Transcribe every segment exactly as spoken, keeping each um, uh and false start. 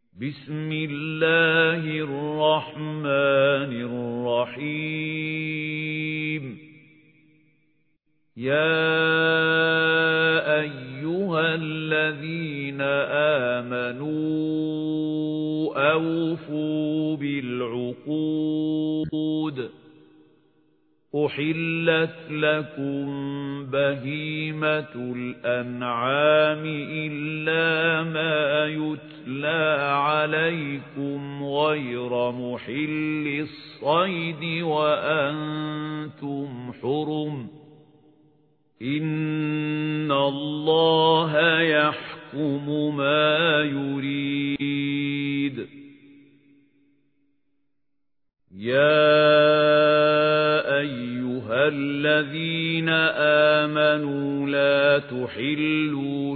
بسم الله الرحمن الرحيم يا أيها الذين آمنوا أوفوا بالعقود أحلت لكم بهيمة الأنعام إلا ما يتلى عليكم غير محل الصيد وأنتم حرم إن الله يحكم ما يريد يا أيها الذين آمنوا لا تحلوا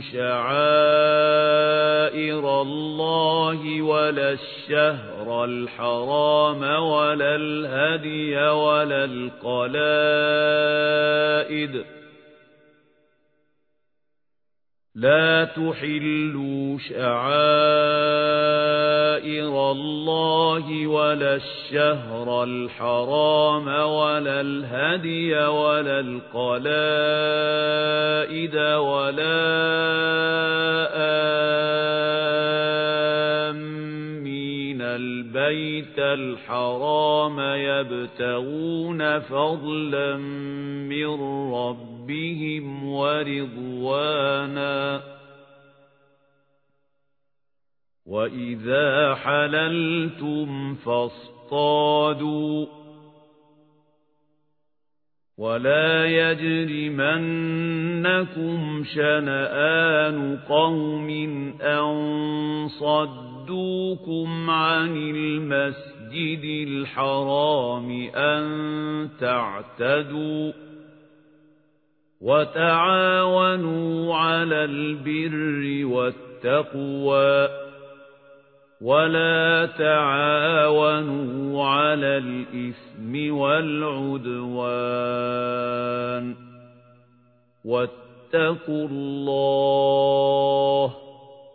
شعائر الله ولا الشهر الحرام ولا الهدي ولا القلائد لا تحلوا شعائر الله ولا الشهر الحرام ولا الهدي ولا القلائد ولا آمين البيت الحرام يبتغون فضلا من ربهم بهم ورضوانا وإذا حللتم فاصطادوا ولا يجرمنكم شنآن قوم أن صدوكم عن المسجد الحرام أن تعتدوا وتعاونوا على البر والتقوى ولا تعاونوا على الإثم والعدوان واتقوا الله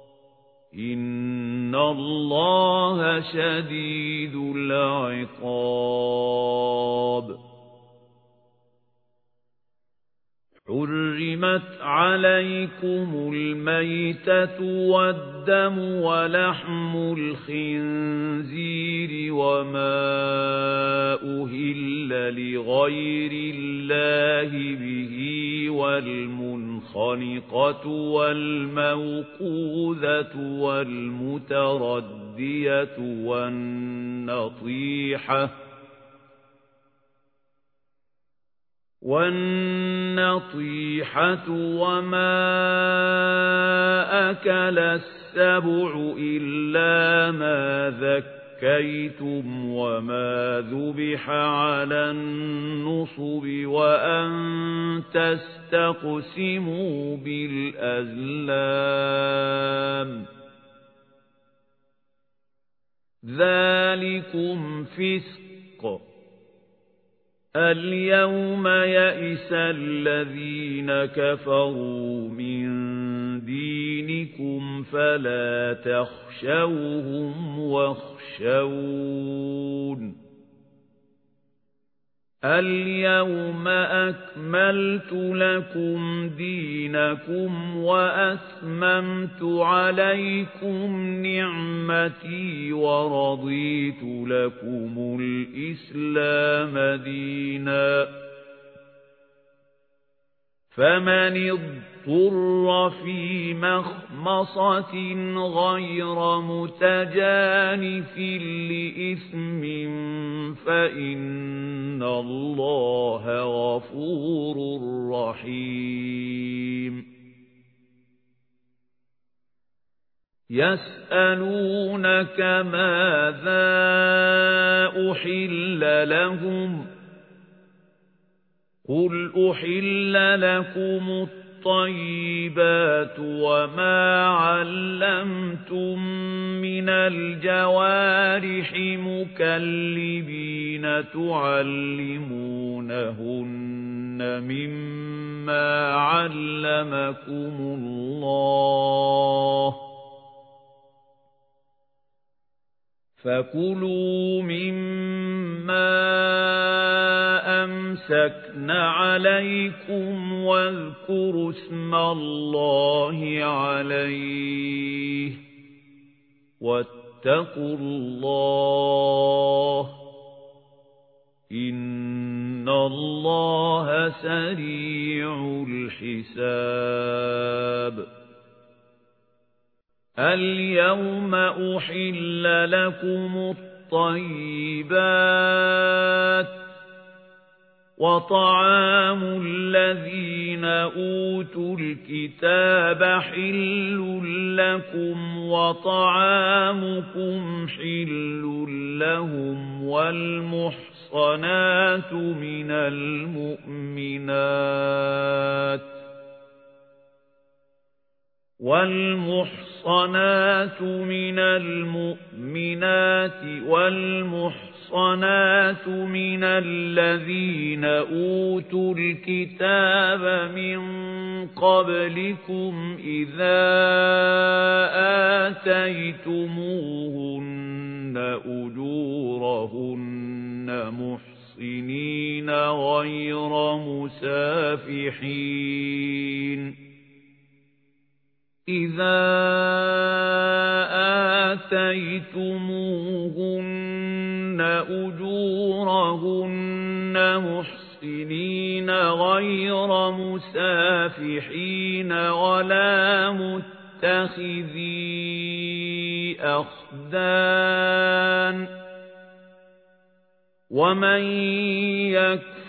إن الله شديد العقاب حرمت عليكم الميتة والدم ولحم الخنزير وما أهل لغير الله به والمنخنقة والموقوذة والمتردية والنطيحة والنطيحة وما أكل السبع إلا ما ذكيتم وما ذبح على النصب وأن تستقسموا بالأزلام ذلكم فسق اليوم يئس الذين كفروا من دينكم فلا تخشوهم واخشون اليوم أكملت لكم دينكم وأتممت عليكم نعمتي ورضيت لكم الإسلام دينا فمن اضطر في مخمصة غير متجانف لإثم فإن الله غفور رحيم يسألونك ماذا أحل لهم قل أحل لكم الطيبات وما علمتم من الجوارح مكلبين تعلمونهن مما علمكم الله فَكُلُوا مِمَّا أَمْسَكْنَ عَلَيْكُمْ وَاذْكُرُوا اسْمَ اللَّهِ عَلَيْهِ وَاتَّقُوا اللَّهَ إِنَّ اللَّهَ سَرِيعُ الْحِسَابِ. الْيَوْمَ أُحِلَّ لَكُمُ الطَّيِّبَاتُ وَطَعَامُ الَّذِينَ أُوتُوا الْكِتَابَ حِلٌّ لَكُمْ وَطَعَامُكُمْ حِلٌّ لَهُمْ وَالْمُحْصَنَاتُ مِنَ الْمُؤْمِنَاتِ والمحصنات من المؤمنات والمحصنات من الذين أوتوا الكتاب من قبلكم إذا آتيتموهن أجورهن محصنين غير مسافحين إذا آتيتموهن أجورهن محسنين غير مسافحين ولا متخذي أخدان ومن يكفر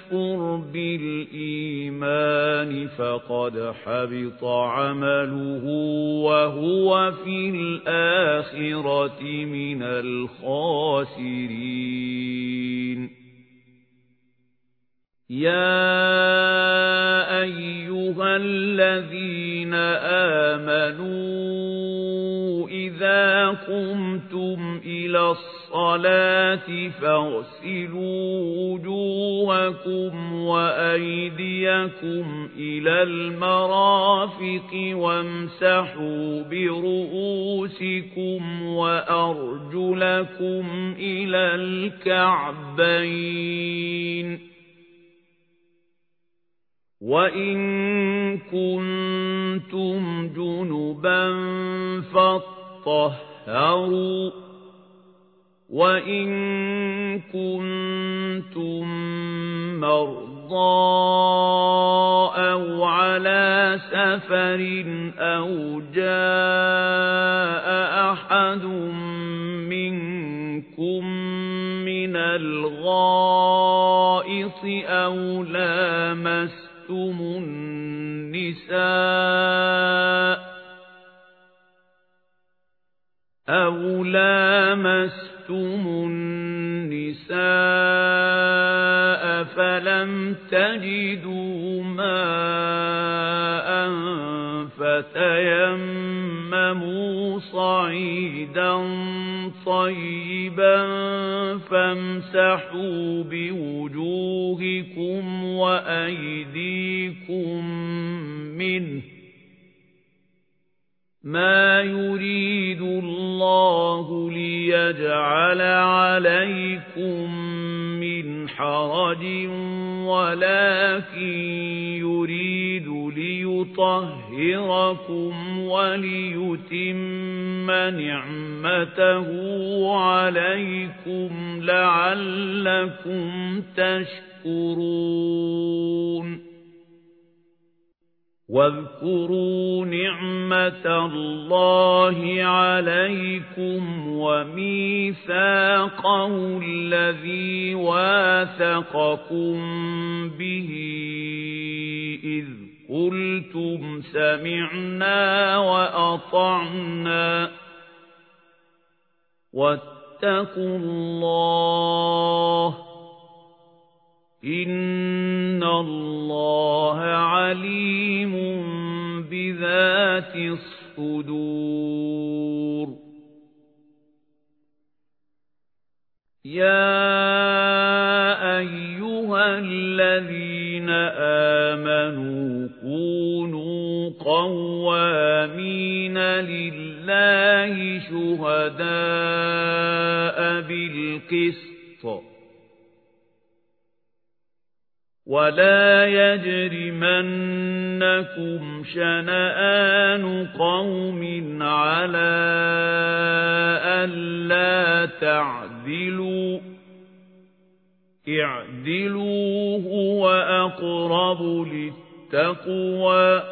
بالإيمان فقد حبط عمله وهو في الآخرة من الخاسرين. يا أيها الذين آمنوا إذا قمتم إلى الصلاة فاغسلوا وجوهكم وأيديكم إلى المرافق وامسحوا برؤوسكم وأرجلكم إلى الكعبين وإن كنتم جنبا فاطهروا وإن كنتم مرضى أو على سفر أو جاء أحد منكم من الغائط أو لامستم النساء أو لامستم النساء فلم تجدوا ماء فتيمموا صعيدا طيبا فامسحوا بوجوهكم وأيديكم منه ما يريد الله ليجعل عليكم من حرج ولكن يريد ليطهركم وليتم نعمته عليكم لعلكم تشكرون. واذكروا نعمة الله عليكم وميثاقه الذي واثقكم به إذ قلتم سمعنا وأطعنا واتقوا الله إن الله عليم بذات الصدور. يا أيها الذين آمنوا كونوا قوامين لله اللَّهِ شُهَدَاءَ بِالْقِسْطِ وَلَا يَجْرِمَنَّكُمْ شَنَآنُ قَوْمٍ عَلَىٰ أَلَّا تَعْدِلُوا اعْدِلُوا هُوَ أَقْرَبُ لِلتَّقْوَىٰ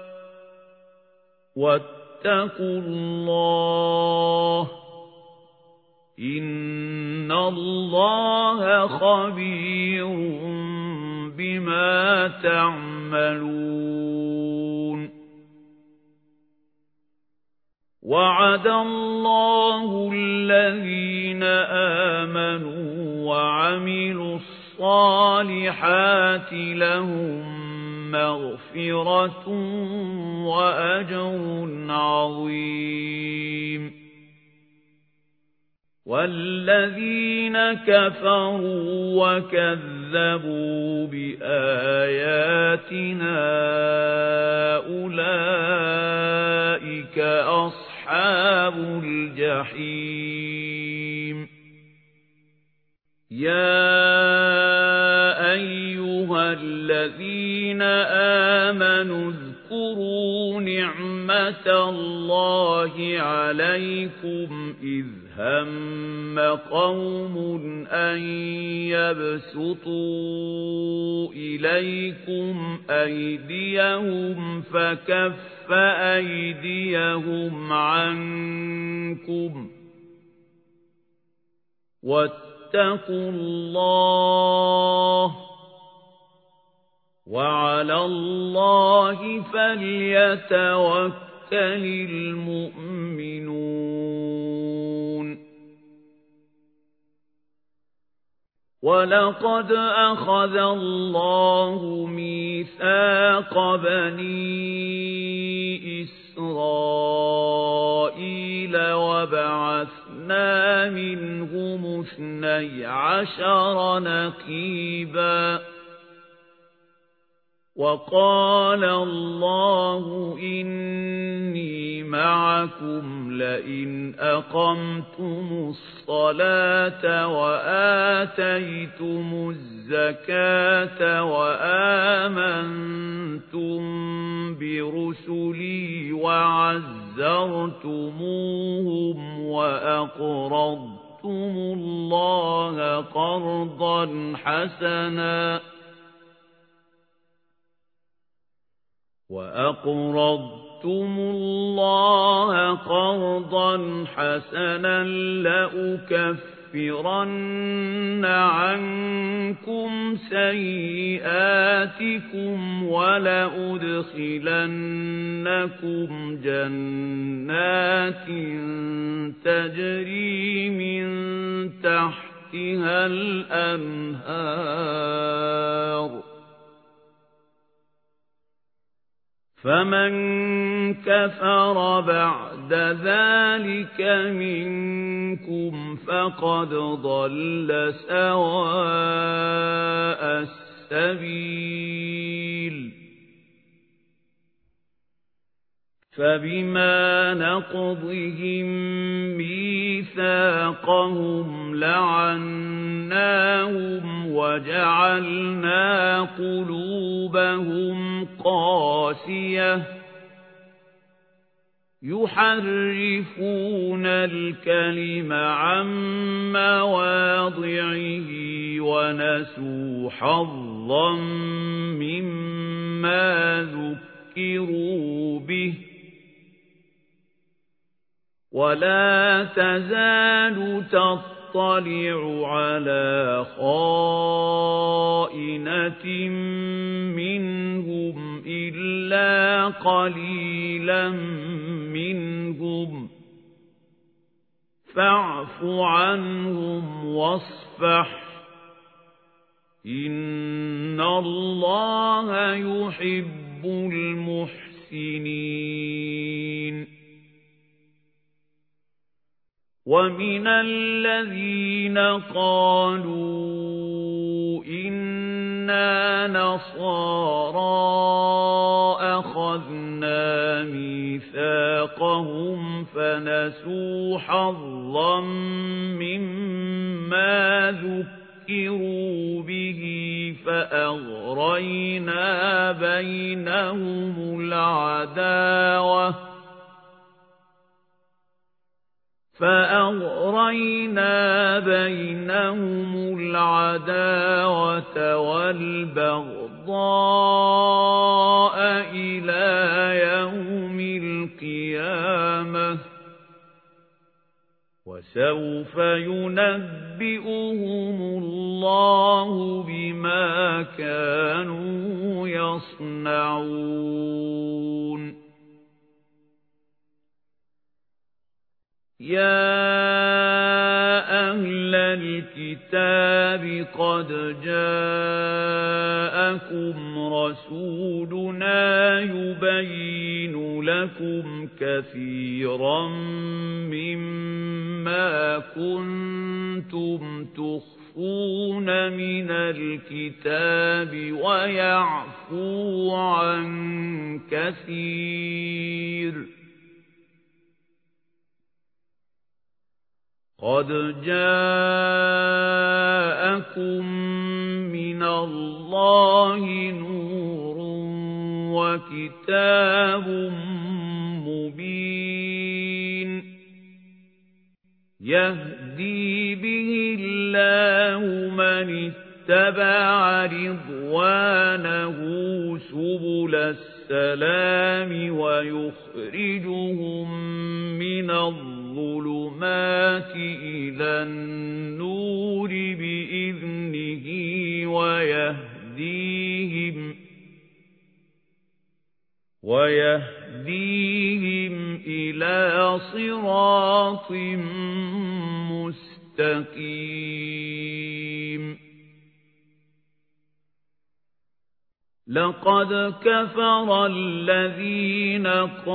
وَاتَّقُوا اللَّهَ إِنَّ اللَّهَ خَبِيرٌ بِمَا تَعْمَلُونَ وَعَدَ اللَّهُ الَّذِينَ آمَنُوا وَعَمِلُوا الصَّالِحَاتِ لَهُم مَّغْفِرَةٌ وَأَجْرٌ عَظِيمٌ وَالَّذِينَ كَفَرُوا وَكَذَّبُوا بِآيَاتِنَا أُولَئِكَ أَصْحَابُ الْجَحِيمِ يَا أَيُّهَا الَّذِينَ آمَنُوا اذْكُرُوا نِعْمَةَ اللَّهِ عَلَيْكُمْ إِذْ هَمَّ قَوْمٌ أَن يَبْسُطُوا إِلَيْكُمْ أَيْدِيَهُمْ فَكَفَّ أَيْدِيَهُمْ عَنكُمْ وَاتَّقُوا اللَّهَ وَعَلَى اللَّهِ فَلْيَتَوَكَّلِ الْمُؤْمِنُونَ وَلَقَدْ أَخَذَ اللَّهُ مِيثَاقَ بَنِي إِسْرَائِيلَ وَبَعَثْنَا مِنْهُمُ اثْنَيْ عَشَرَ نَقِيبًا وَقَالَ اللَّهُ إِنِّي مَعَكُمْ لَئِنْ أَقَمْتُمُ الصَّلَاةَ وَآتَيْتُمُ الزَّكَاةَ وَآمَنْتُمْ بِرُسُلِي وَعَزَّرْتُمُوهُمْ وَأَقْرَضْتُمُ اللَّهَ قَرْضًا حَسَنًا وَأَقْرَضْتُمُ اللَّهَ قَرْضًا حَسَنًا لَّأُكَفِّرَنَّ عَنكُمْ سَيِّئَاتِكُمْ وَلَأُدْخِلَنَّكُمْ جَنَّاتٍ تَجْرِي مِن تَحْتِهَا الْأَنْهَارُ فَمَن كَفَرَ بَعْدَ ذَلِكَ مِنكُمْ فَقَدْ ضَلَّ سَوَاءَ السَّبِيلِ فَبِمَا نَقْضِهِم مِّيثَاقَهُمْ لَعَنَّاهُمْ وَجَعَلْنَا قُلُوبَهُمْ قَاسِيَةً يُحَرِّفُونَ الْكَلِمَ عَن مَّوَاضِعِهِ وَنَسُوا حَظًّا مِّمَّا ذُكِّرُوا بِهِ وَلَا تَزَالُ تَطَّلِعُ عَلَى خَائِنَةٍ مِّنْهُمْ إِلَّا قَلِيلًا مِّنْهُمْ فَاعْفُ عَنْهُمْ وَاصْفَحْ إِنَّ اللَّهَ يُحِبُّ الْمُحْسِنِينَ وَمِنَ الَّذِينَ قَالُوا إِنَّ إِنَّا نَصَارَىٰ أَخَذْنَا مِيثَاقَهُمْ فَنَسُوا حَظًّا مِّمَّا ذُكِّرُوا بِهِ فَأَغْرَيْنَا بَيْنَهُمُ الْعَدَاوَةَ فَأَغْرَيْنَا بَيْنَهُمُ الْعَدَاوَةَ وَالْبَغْضَاءَ إِلَى يَوْمِ الْقِيَامَةِ وَسَوْفَ يُنَبِّئُهُمُ اللَّهُ بِمَا كَانُوا يَصْنَعُونَ يَا أَهْلَ الْكِتَابِ قَدْ جَاءَكُمْ رَسُولُنَا يُبَيِّنُ لَكُمْ كَثِيرًا مِّمَّا كُنتُمْ تُخْفُونَ مِنَ الْكِتَابِ وَيَعْفُو عَن كَثِيرٍ قَدْ جَاءَكُم مِّنَ اللَّهِ نُورٌ وَكِتَابٌ مُّبِينٌ يَهْدِي بِهِ اللَّهُ مَنِ اتَّبَعَ رِضْوَانَهُ سُبُلَ السَّلَامِ وَيُخْرِجُهُم مِّنَ الظُّلُمَاتِ إِلَى النُّورِ بِإِذْنِهِ وَيَهْدِيهِمْ وَيَهْدِيهِمْ إِلَى صِرَاطٍ مُّسْتَقِيمٍ لَقَدْ كَفَرَ الَّذِينَ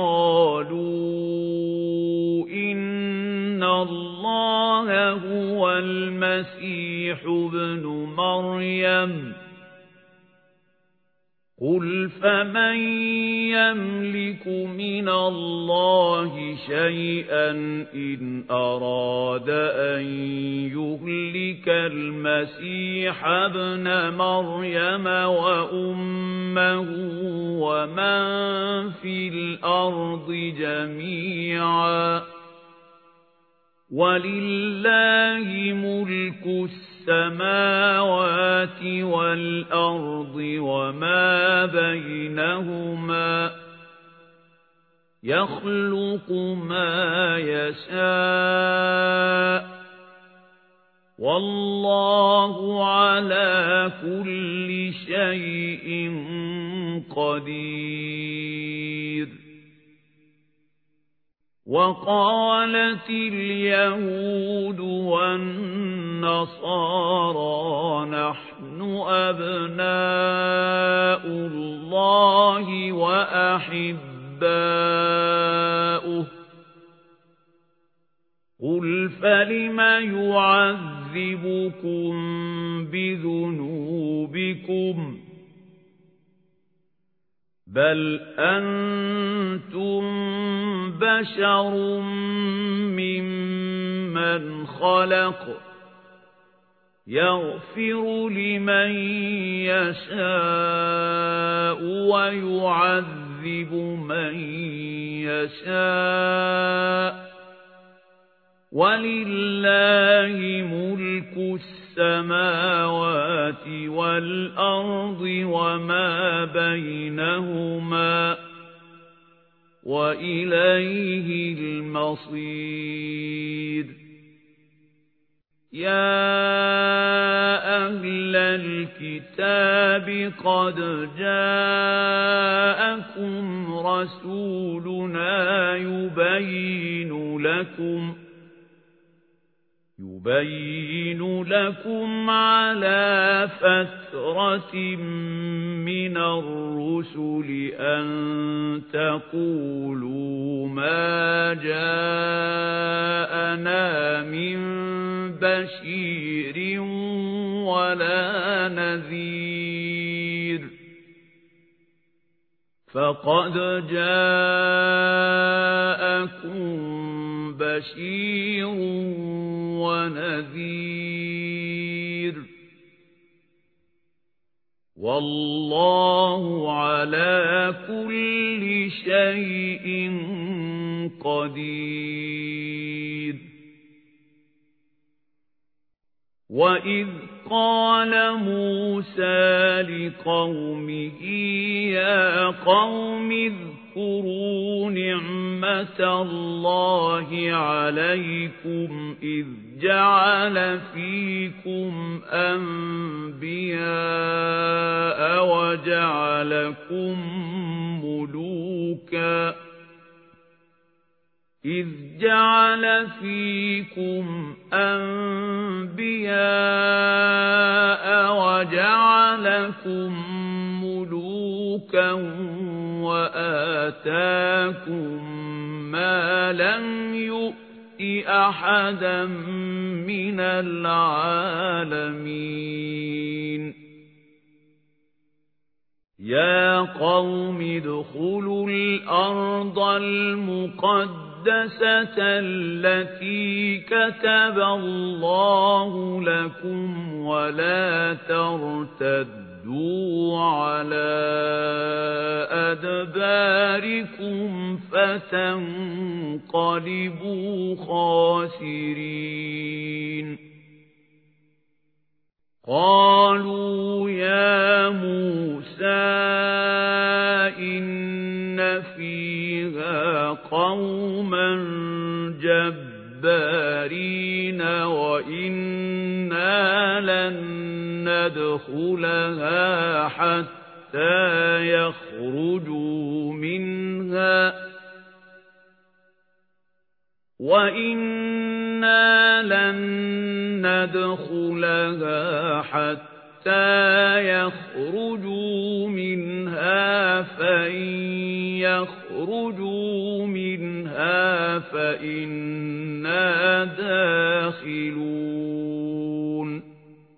قَالُوا إِنَّ اللَّهَ هُوَ الْمَسِيحُ ابْنُ مَرْيَمَ قُلْ فَمَن يَمْلِكُ مِنَ اللَّهِ شَيْئًا إِنْ أَرَادَ أَن يُهْلِكَ الْمَسِيحَ ابْنَ مَرْيَمَ وَأُمَّهُ وَمَن فِي الْأَرْضِ جَمِيعًا وَلِلَّهِ مُلْكُ السَّمَاوَاتِ وَالْأَرْضِ وَمَا بَيْنَهُمَا يَخْلُقُ مَا يَشَاءُ وَاللَّهُ عَلَى كُلِّ شَيْءٍ قَدِيرٌ وَقَالَتِ الْيَهُودُ وَالنَّصَارَى نَحْنُ أَبْنَاءُ اللَّهِ وَأَحِبَّاؤُهُ قُلْ فَلِمَ يُعَذِّبُكُم بِذُنُوبِكُمْ بَلْ أَنْتُمْ بَشَرٌ مِّمَّنْ خَلَقَ يَغْفِرُ لِمَن يَشَاءُ وَيُعَذِّبُ مَن يَشَاءُ وَلِلَّهِ مُلْكُ السَّمَاوَاتِ وَالْأَرْضِ وَمَا بَيْنَهُمَا وَإِلَيْهِ الْمَصِيرُ يَا أَهْلَ الْكِتَابِ قَدْ جَاءَكُمْ رَسُولُنَا يُبَيِّنُ لَكُمْ يُبَيِّنُ لَكُمْ عَلَى فَتْرَةٍ مِّنَ الرُّسُلِ أَن تَقُولُوا مَا جَاءَنَا مِن بَشِيرٍ وَلَا نَذِيرٍ فقد جاءكم بشير ونذير والله على كل شيء قدير. وَإِذْ قَالَ مُوسَى لِقَوْمِهِ يَا قَوْمِ اذْكُرُوا نِعْمَةَ اللَّهِ عَلَيْكُمْ إِذْ جَعَلَ فِيكُمْ أَنْبِيَاءَ وَجَعَلَكُمْ مُلُوكًا إِذْ جَعَلَ فِيكُمْ أَنْبِيَاءَ وَجَعَلَكُمْ مُلُوكًا وَآتَاكُمْ مَا لَمْ يُؤْتِ أَحَدًا مِنَ الْعَالَمِينَ. يَا قَوْمِ ادْخُلُوا الْأَرْضَ الْمُقَدَّسَةَ الَّتِي كَتَبَ اللَّهُ لَكُمْ وَلَا تَرْتَدُّوا عَلَى أَدْبَارِكُمْ فَتَنقَلِبُوا خَاسِرِينَ. قالوا يا موسى إن فيها قوما جبارين وإنا لن ندخلها حتى يخرجوا منها وَإِنَّا لَن نَّدْخُلَهَا حَتَّى يَخْرُجُوا مِنْهَا فَإِن يَخْرُجُوا مِنْهَا فَإِنَّا دَاخِلُونَ.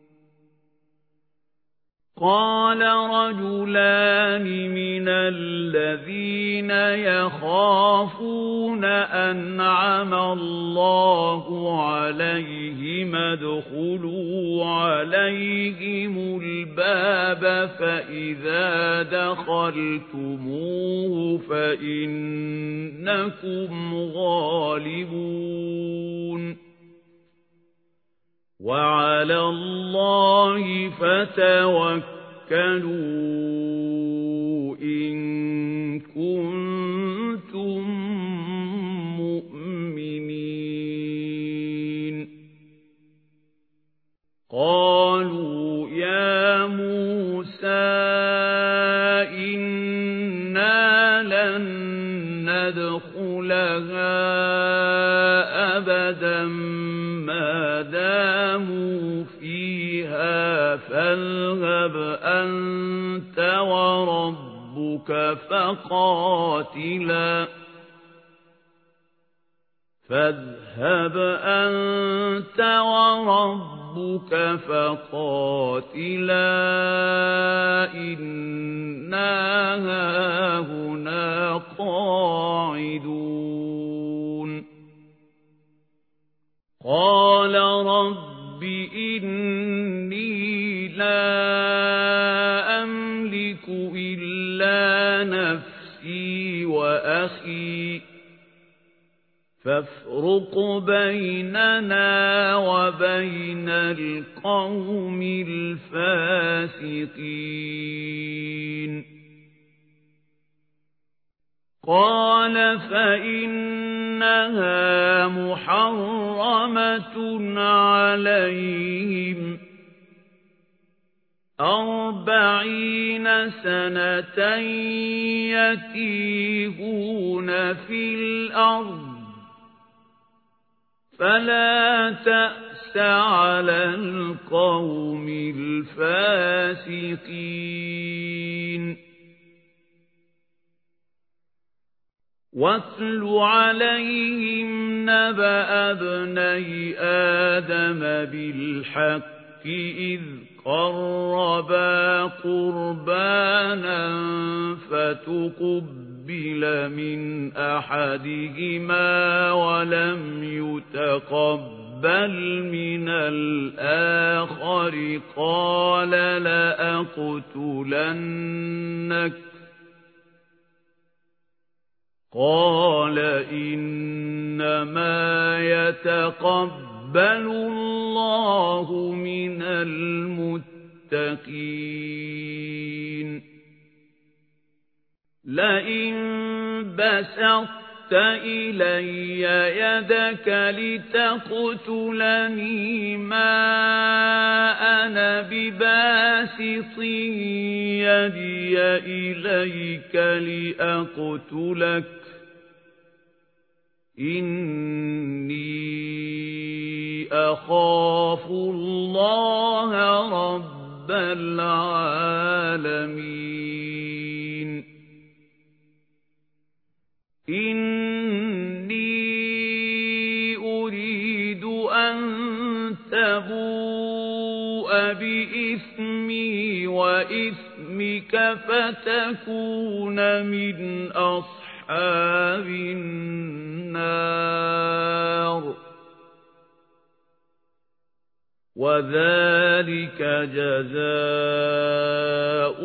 قَالَ رَجُلَانِ مِنَ الَّذِينَ يَخَافُونَ أَنْعَمَ اللَّهُ عَلَيْهِمْ ادْخُلُوا عَلَيْهِمُ الْبَابَ فَإِذَا دَخَلْتُمُوهُ فَإِنَّكُمْ غَالِبُونَ وَعَلَى اللَّهِ فَتَوَكَّلُوا إِن كُنتُم مُّؤْمِنِينَ. قَالُوا يَا مُوسَى إِنَّا لَن نَّدْخُلَهَا أَبَدًا مَا داموا فيها فاذهب أنت وربك فقاتلا فاذهب أنت وربك فقاتلا إنا هاهنا قاعدون. قال رب إني لا أملك إلا نفسي وأخي فافرق بيننا وبين القوم الفاسقين. قال فإنها محرمة عليهم أربعين سنة يتيهون في الأرض فلا تأس على القوم الفاسقين. واتل عليهم نبأ ابني آدم بالحق إذ قربا قربانا فتقبل من أحدهما ولم يتقبل من الآخر قال لأقتلنك قال إنما يتقبل الله من المتقين لئن بسطت إلي يدك لتقتلني ما أنا بباسط يدي إليك لأقتلك إني أخاف الله رب العالمين إني أريد أن تبوء بإثمي وإثمك فتكون من أصحاب النار وذلك جزاء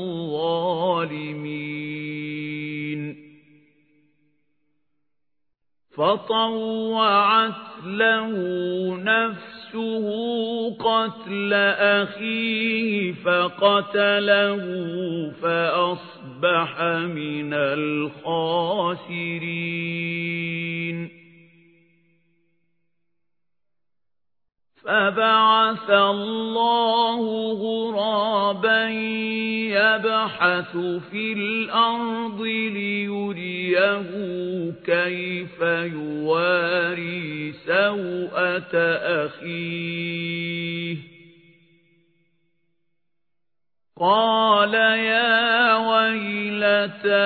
الظالمين فطوعت له نفسه قتل أخيه فقتله فأصبح من الخاسرين فبعث الله غرابا يبحث في الأرض ليريه كيف يواري سوءة أخيه قال يا ويلتى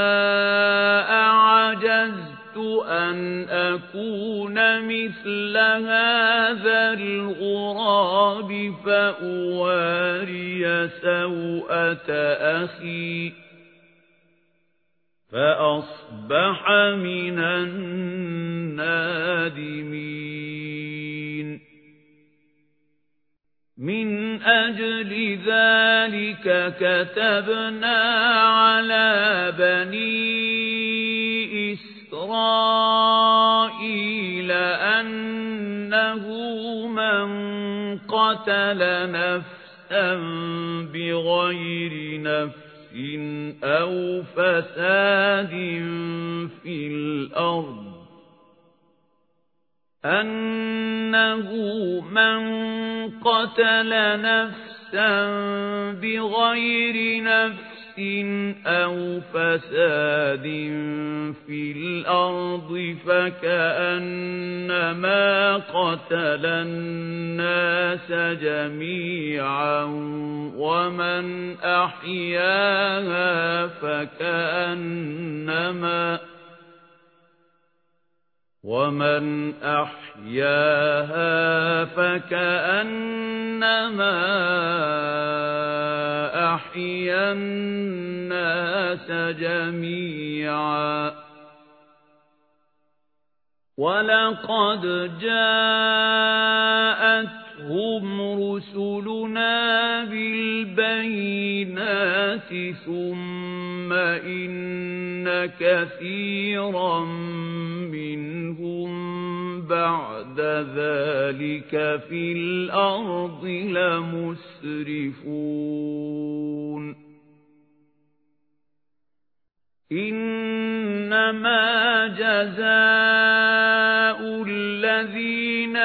أعجزت أن أكون مثل هذا الغراب فأواري سوءة أخي فأصبح من النادمين من أجل ذلك كتبنا على بني إسرائيل أنه من قتل نفسا بغير نفس أو فساد في الأرض أنه من قتل نفسا بغير نفس أو فساد في الأرض فكأنما قتل الناس جميعا ومن أحياها فكأنما ومن أحياها فكأنما أحيا الناس جميعا ولقد جاءتهم رسلنا بالبينات ثم إن كثيرا منهم بعد ذلك في الأرض لمسرفون إنما جزاء الذين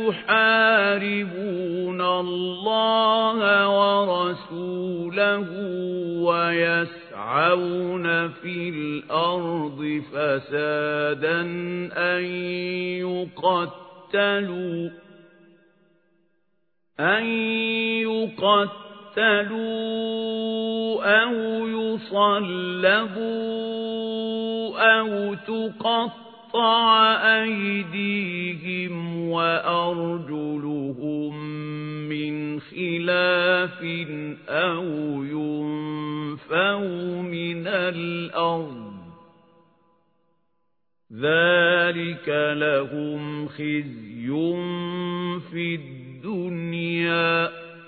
يحاربون الله ورسوله ويسعون في الأرض فسادا أن يقتلوا أن يقتلوا أو يصلبوا أو تقطع أيديهم وأرجلهم من خلاف أو ينفوا من الأرض ذلك لهم خزي في الدنيا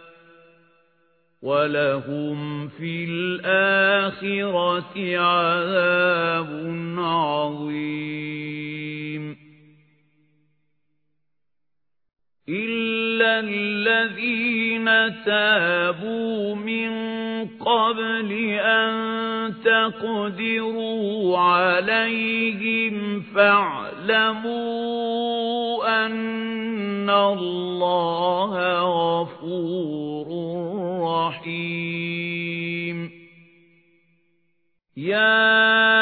ولهم في الآخرة عذاب عظيم إلا الذين تابوا من قبل أن تقدروا عليهم فاعلموا أن الله غفور رحيم يا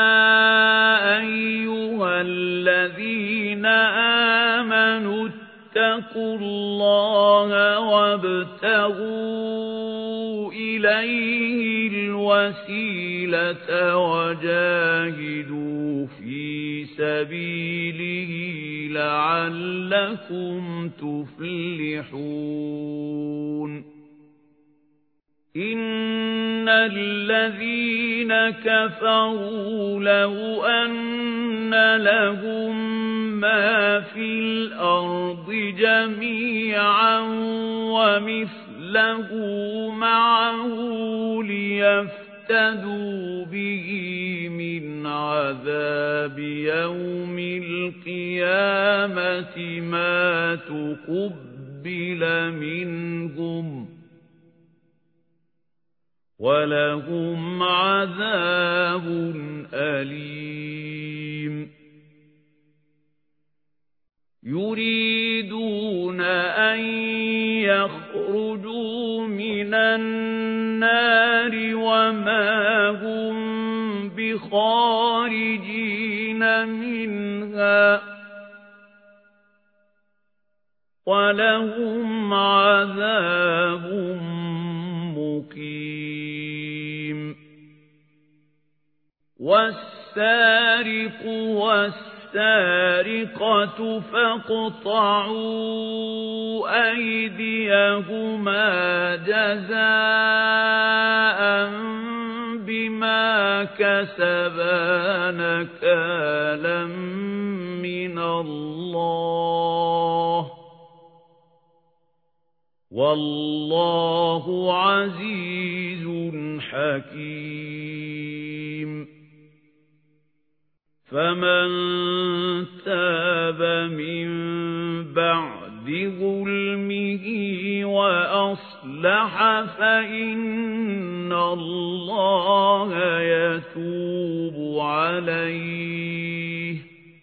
أيها الذين آمنوا اتقوا الله وابتغوا إليه الوسيلة وجاهدوا في سبيله لعلكم تفلحون إن الذين كفروا لو أن لهم ما في الأرض جميعا ومثله معه ليفتدوا به من عذاب يوم القيامة ما تقبل منهم ولهم عذاب أليم يريدون أن يخرجوا من النار وما هم بخارجين منها ولهم عذاب مقيم والسارق والسارقة فاقطعوا أيديهما جزاء بما كسبا نكالا من الله والله عزيز حكيم فمن تاب من بعد ظلمه وأصلح فإن الله يتوب عليه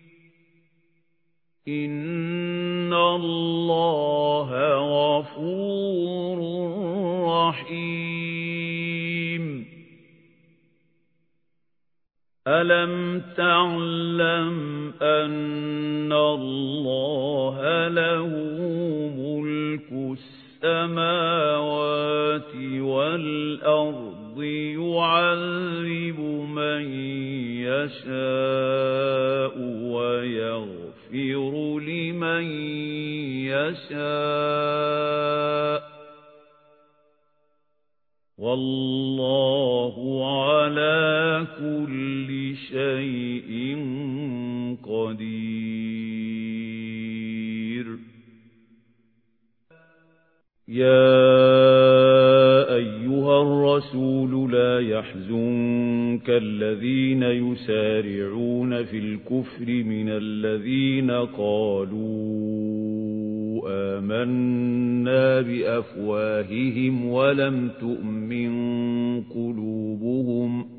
إن الله غفور رحيم ألم تعلم أن الله له ملك السماوات والأرض يعذب من يشاء ويغفر لمن يشاء والله على كل شيء قدير يا أيها الرسول لا يحزنك الذين يسارعون في الكفر من الذين قالوا آمنا بأفواههم ولم تؤمن قلوبهم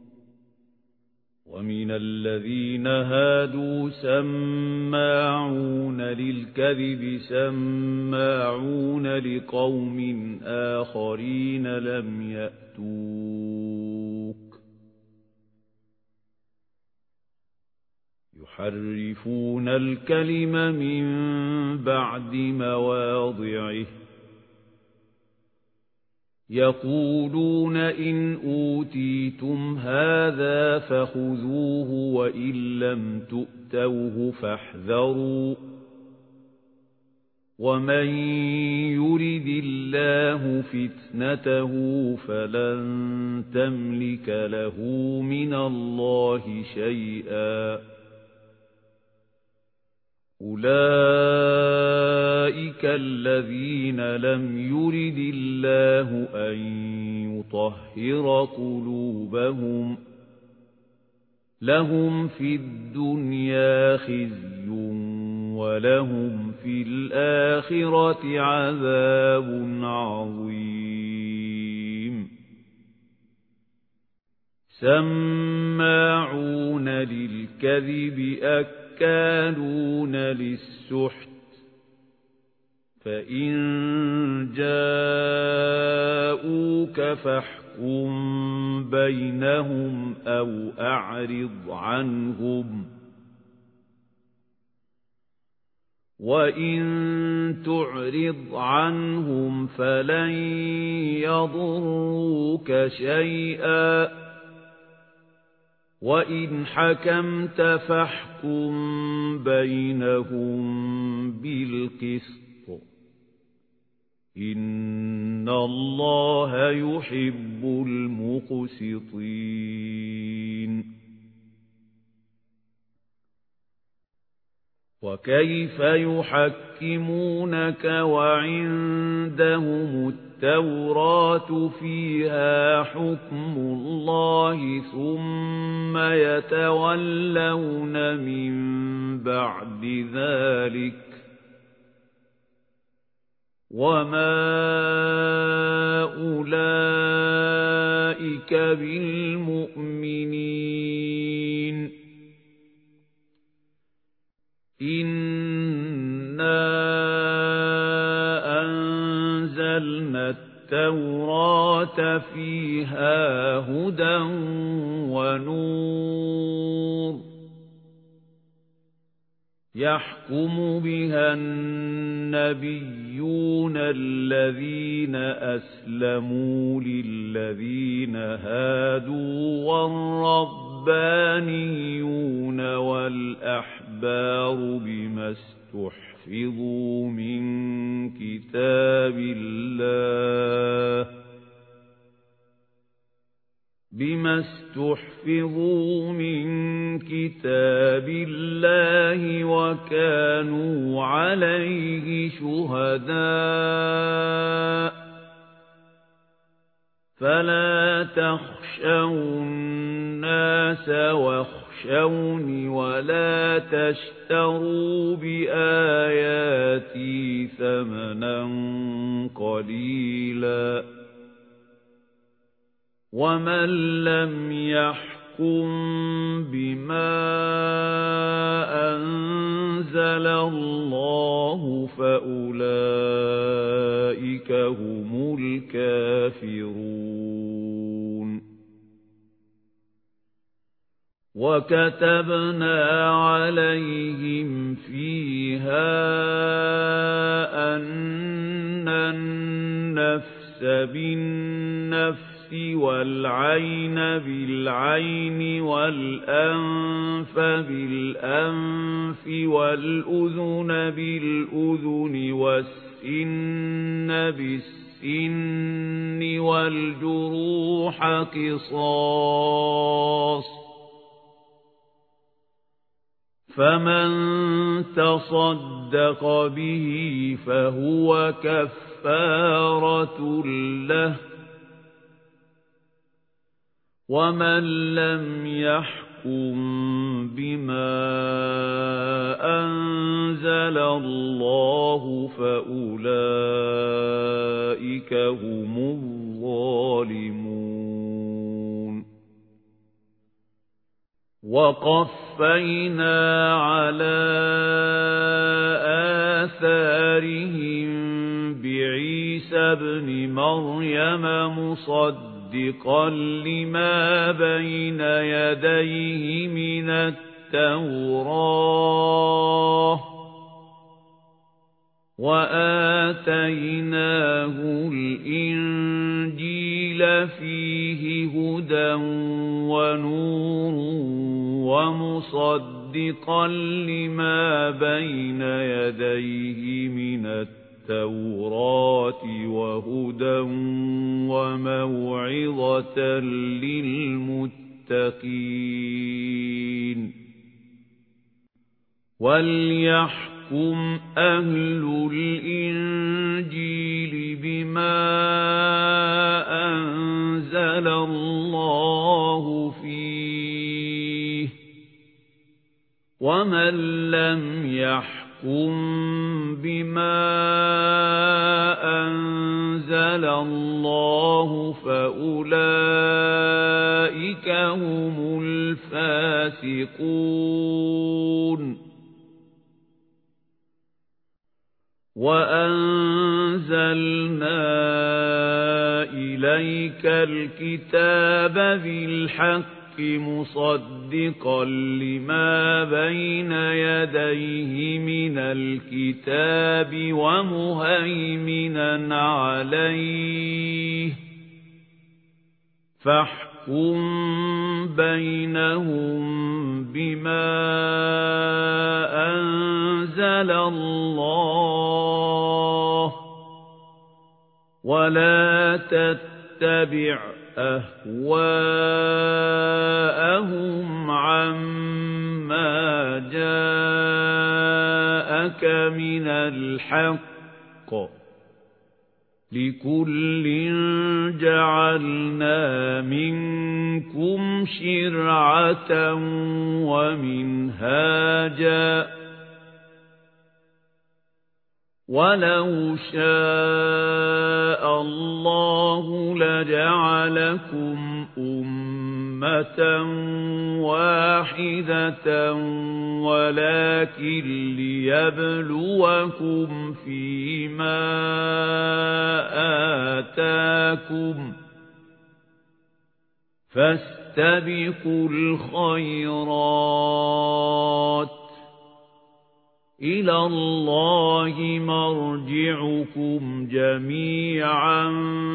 ومن الذين هادوا سماعون للكذب سماعون لقوم آخرين لم يأتوك يحرفون الكلم من بعد مواضعه يقولون إن أوتيتم هذا فخذوه وإن لم تؤتوه فاحذروا ومن يرد الله الله فتنته فلن تملك له من الله شيئا أولئك الذين لم يرد الله أن يطهر قلوبهم لهم في الدنيا خزي ولهم في الآخرة عذاب عظيم سماعون للكذب أكالون للسحت فإن جاءوك فاحكم بينهم أو أعرض عنهم وإن تعرض عنهم فلن يضروك شيئا وإن حكمت فاحكم بينهم بالقسط إن الله يحب المقسطين وكيف يحكمونك وعندهم التوراة فيها حكم الله ثم يتولون من بعد ذلك وما أولئك بالمؤمنين إنا أنزلنا التوراة فيها هدى ونور يحكم بها النبيون الذين أسلموا للذين هادوا والربانيون والأحبار بما استحفظوا من كتاب الله بما استحفظوا من كتاب الله وكانوا عليه شهداء فلا تخشوا الناس واخشوني ولا تشتروا بآياتي ثمنا قليلا ومن لم يحكم بما أنزل الله فأولئك هم الكافرون وكتبنا عليهم فيها أن النفس بالنفس والعين بالعين والأنف بالأنف والأذن بالأذن والسن بالسن والجروح قصاص فمن تصدق به فهو كفارة له ومن لم يحكم بما أنزل الله فأولئك هم الظالمون وقفينا على آثارهم بعيسى ابن مريم مصدقا مصدقا لما بين يديه من التوراة وآتيناه الإنجيل فيه هدى ونور ومصدقا لما بين يديه من التوراة التوراة وهدى وموعظة للمتقين وليحكم أهل الإنجيل بما أنزل الله فيه ومن لم يحكم بما أنزل الله فأولئك هم الفاسقون وأنزلنا إليك الكتاب بالحق مصدقا لما بين يديه من الكتاب ومهيمنا عليه فاحكم بينهم بما أنزل الله ولا تتبع أهواءهم عما جاءك من الحق لكل جعلنا منكم شرعة ومنهاجا ولو شاء الله لجعلكم أمة واحدة ولكن ليبلوكم فيما آتاكم فاستبقوا الخيرات إلى الله مرجعكم جميعا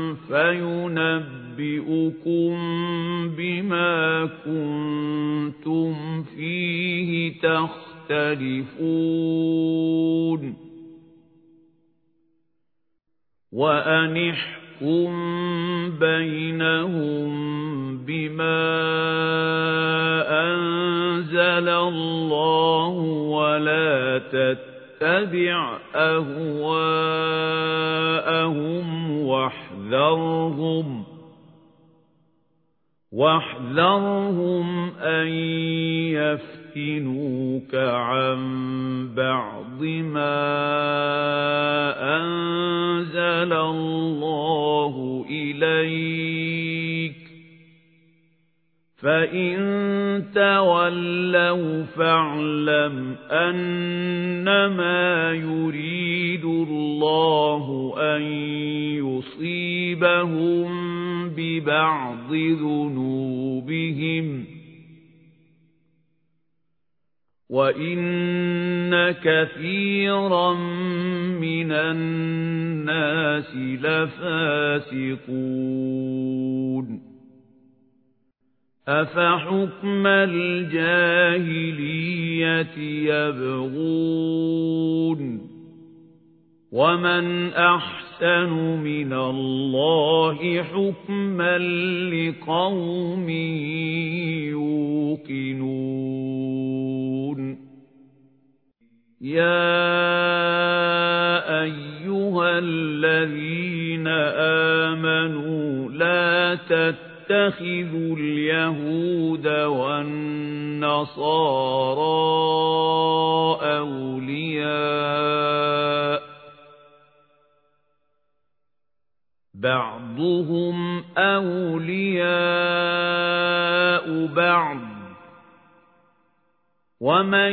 فينبئكم بما كنتم فيه تختلفون وأن احكم بينهم بما أنزل الله ولا تتبع أهواءهم واحذرهم واحذرهم أن يفتنوك عن بعض ما أنزل الله إليك فإن تولوا فاعلم أنما يريد الله أن يصيبهم ببعض ذنوبهم وإن كثيرا من الناس لفاسقون أفحكم الجاهلية يبغون ومن أحسن من الله حكما لقوم يوقنون يا أيها الذين آمنوا لا تتبعوا اتخذوا اليهود والنصارى أولياء بعضهم أولياء بعض ومن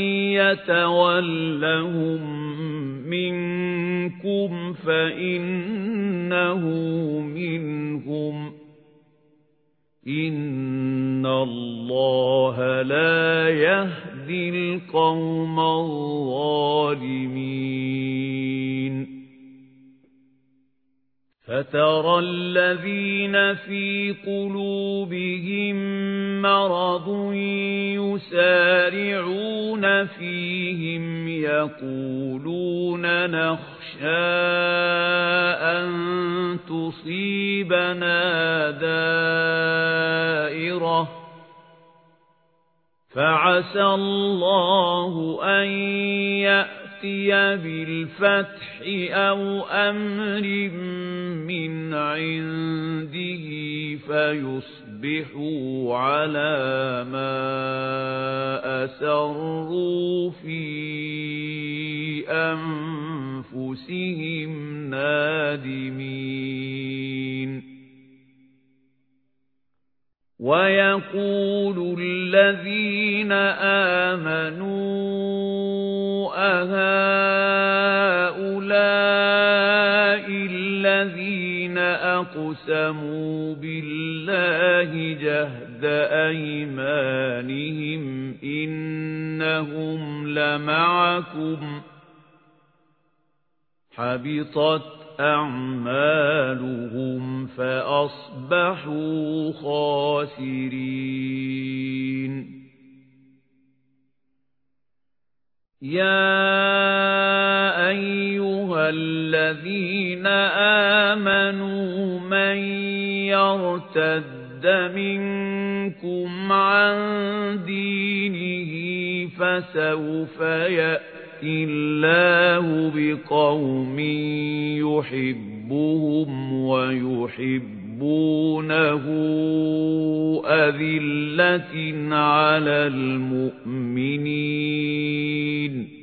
يتولهم منكم فإنه منهم إن الله لا يهدي القوم الظالمين فترى الذين في قلوبهم مرض يسارعون فيهم يقولون نخشى أن تصيبنا دائرة فعسى الله أن يأتي بالفتح أو أمر من عنده فيصبحوا على ما أسروا في أنفسهم نادمين ويقول الذين آمنوا أهؤلاء الذين أقسموا بالله جهد أيمانهم إنهم لمعكم حبطت أعمالهم فأصبحوا خاسرين يا أيها الذين آمنوا من يرتد منكم عن دينه فسوف يأتي الله بقوم يحبهم ويحبونه أذلة على المؤمنين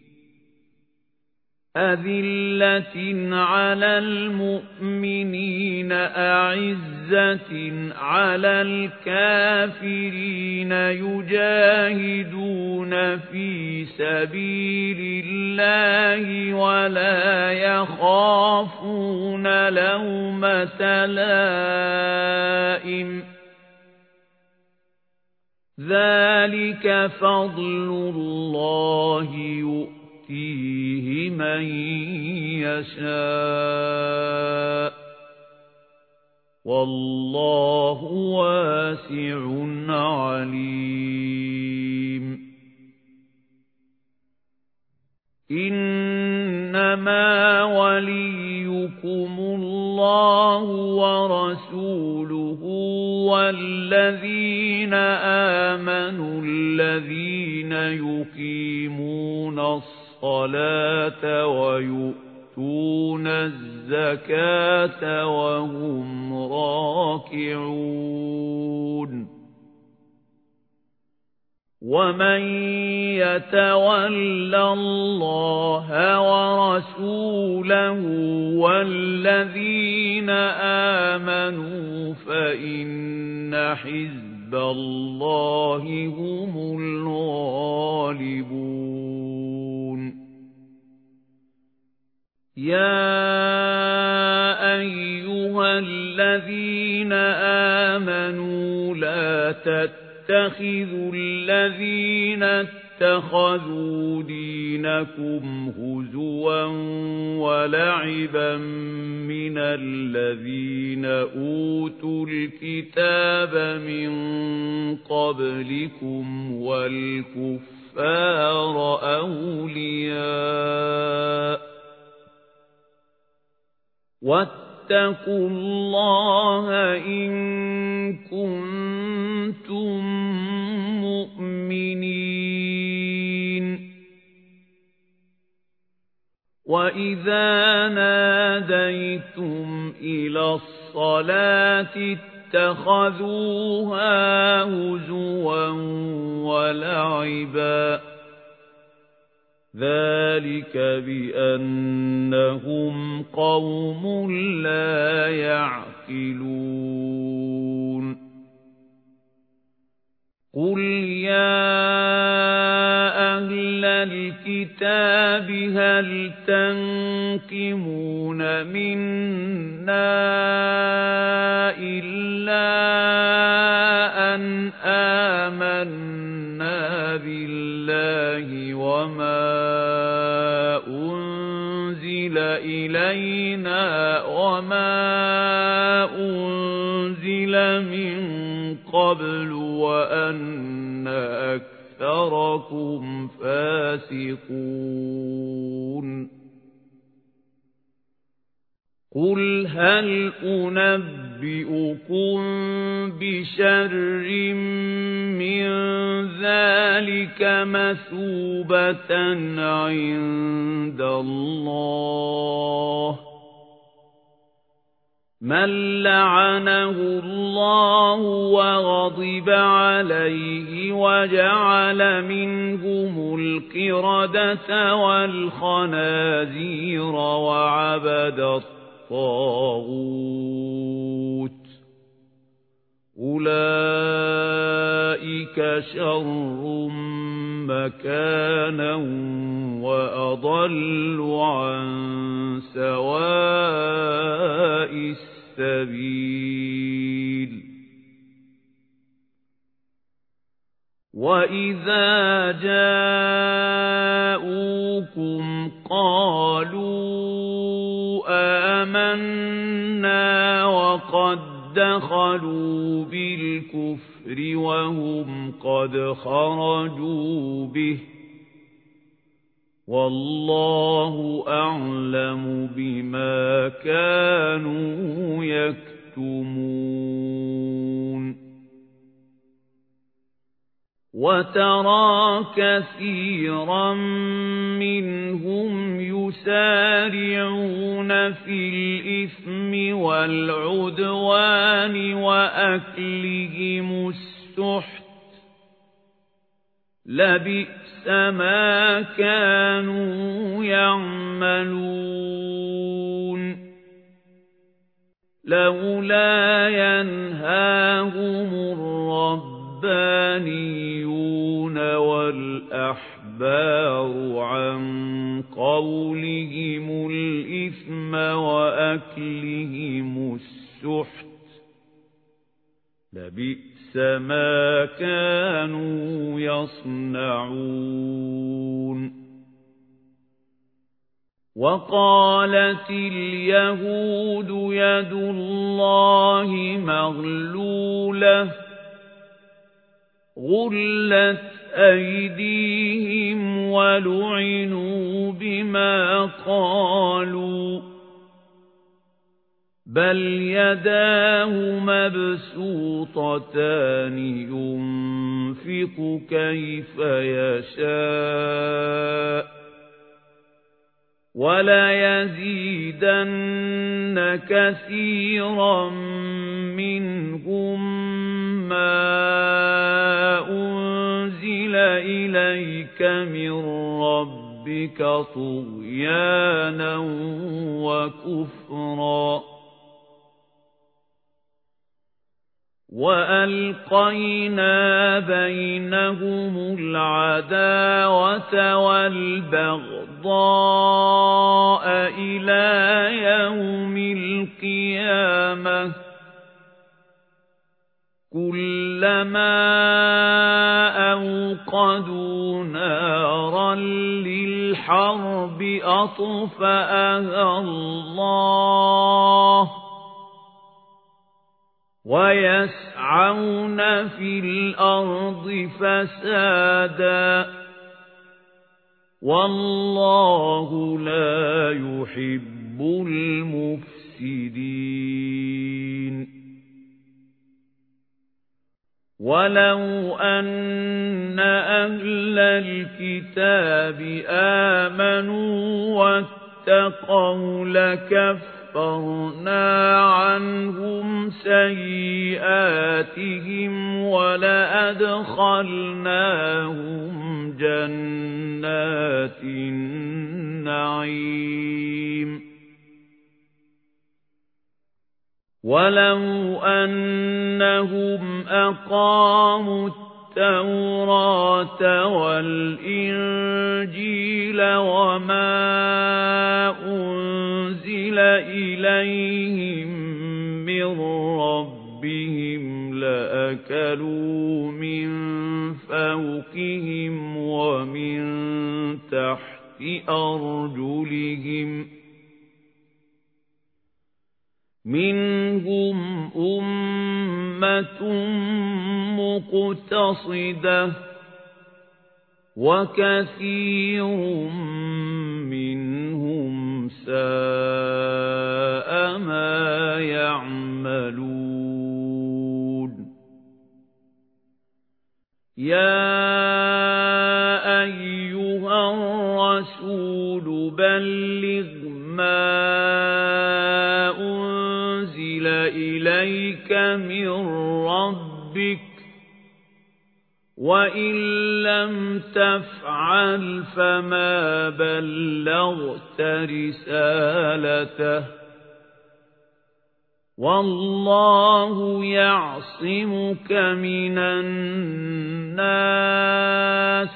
أذلة على المؤمنين أعزة على الكافرين يجاهدون في سبيل الله ولا يخافون لومة لائم ذلك فضل الله يؤتيه يؤتيه من يشاء والله واسع عليم إنما وليكم الله ورسوله والذين آمنوا الذين يقيمون الصلاة الصلاة ويؤتون الزكاة وهم راكعون ومن يتول الله ورسوله والذين آمنوا فإن حزب الله هم الغالبون يا أيها الذين آمنوا لا تتخذوا الذين اتخذوا دينكم هزوا ولعبا من الذين أوتوا الكتاب من قبلكم والكفار أولياء واتقوا الله إن كنتم مؤمنين وإذا ناديتم إلى الصلاة اتخذوها هزوا ولعبا ذلك بأنهم قوم لا يعقلون قل يا أهل الكتاب هل تنقمون منا إلا أن آمنا بالله وما أنزل أُنْزِلَ إِلَيْنَا وَمَا أُنْزِلَ مِنْ قَبْلُ وَأَنَّ أَكْثَرَكُمْ فَاسِقُونَ قُلْ هَلْ أُنَبِّئُكُم بِشَرٍّ مِّن ذَلِكَ مَثُوبَةً عِندَ اللَّهِ مَن لَّعَنَهُ اللَّهُ وَغَضِبَ عَلَيْهِ وَجَعَلَ مِنْهُمُ الْقِرَدَةَ وَالْخَنَازِيرَ وَعَبَدَ الطَّاغُوتَ أُولَئِكَ شَرٌّ مَكَانًا وَأَضَلُّ عَن سَوَاءِ السَّبِيلِ وَإِذَا جَاءُوكُمْ قَالُوا آمَنَّا وَقَدْ دَخَلُوا بِالْكُفْرِ وَهُمْ قَدْ خَرَجُوا بِهِ وَاللَّهُ أَعْلَمُ بِمَا كَانُوا يَكْتُمُونَ وَتَرَى كَثِيرًا مِّنْهُمْ يُسَارِعُونَ فِي الْإِثْمِ وَالْعُدْوَانِ وَأَكْلِهِمُ السُّحْتَ لَبِئْسَ مَا كَانُوا يَعْمَلُونَ لَوْلَا يَنْهَاهُمُ الرَّبَّانِيُّونَ وَالْأَحْبَارُ عَنْ قَوْلِهِمُ الْإِثْمَ وَأَكْلِهِمُ السُّحْتَ لَبِئْسَ مَا كَانُوا يَصْنَعُونَ وَقَالَتِ الْيَهُودُ يَدُ اللَّهِ مَغْلُولَةٌ غُلَّتْ أَيْدِيهِمْ وَلُعِنُوا بِمَا قَالُوا بَلْ يَدَاهُ مَبْسُوطَتَانِ يُنْفِقُ كَيْفَ يَشَاءُ وَلَيَزِيدَنَّ كَثِيرًا مِّنْهُم مَّا أُنْزِلَ إِلَيْكَ مِنْ رَبِّكَ طُغْيَانًا وَكُفْرًا وَأَلْقَيْنَا بَيْنَهُمُ الْعَدَاوَةَ وَالْبَغْضَاءَ إِلَى يَوْمِ الْقِيَامَةِ كُلَّمَا أَوْقَدُوا نَارًا لِلْحَرْبِ أَطْفَأَهَا اللَّهُ وَيَسْعَوْنَ فِي الْأَرْضِ فَسَادًا وَاللَّهُ لَا يُحِبُّ الْمُفْسِدِينَ وَلَوْ أَنَّ أَهْلَ الْكِتَابِ آمَنُوا وَاتَّقَوْا لَكَفَّرْنَا عَنْهُمْ سَيِّئَاتِهِمْ وَلَأَدْخَلْنَاهُمْ جَنَّاتِ النَّعِيمِ وَلَوْ أَنَّهُمْ أَقَامُوا التَّوْرَاةَ وَالْإِنْجِيلَ وَمَا أُنْزِلَ إِلَيْهِمْ مِنْ رَبِّهِمْ لَأَكَلُوا مِنْ فَوْقِهِمْ وَمِنْ تَحْتِ أَرْجُلِهِمْ منهم أمة مقتصدة وكثير منهم ساء ما يعملون يا أيها الرسول بلغ ما أنزل إليك من ربك وإن لم تفعل فما بلغت رسالته والله يعصمك من الناس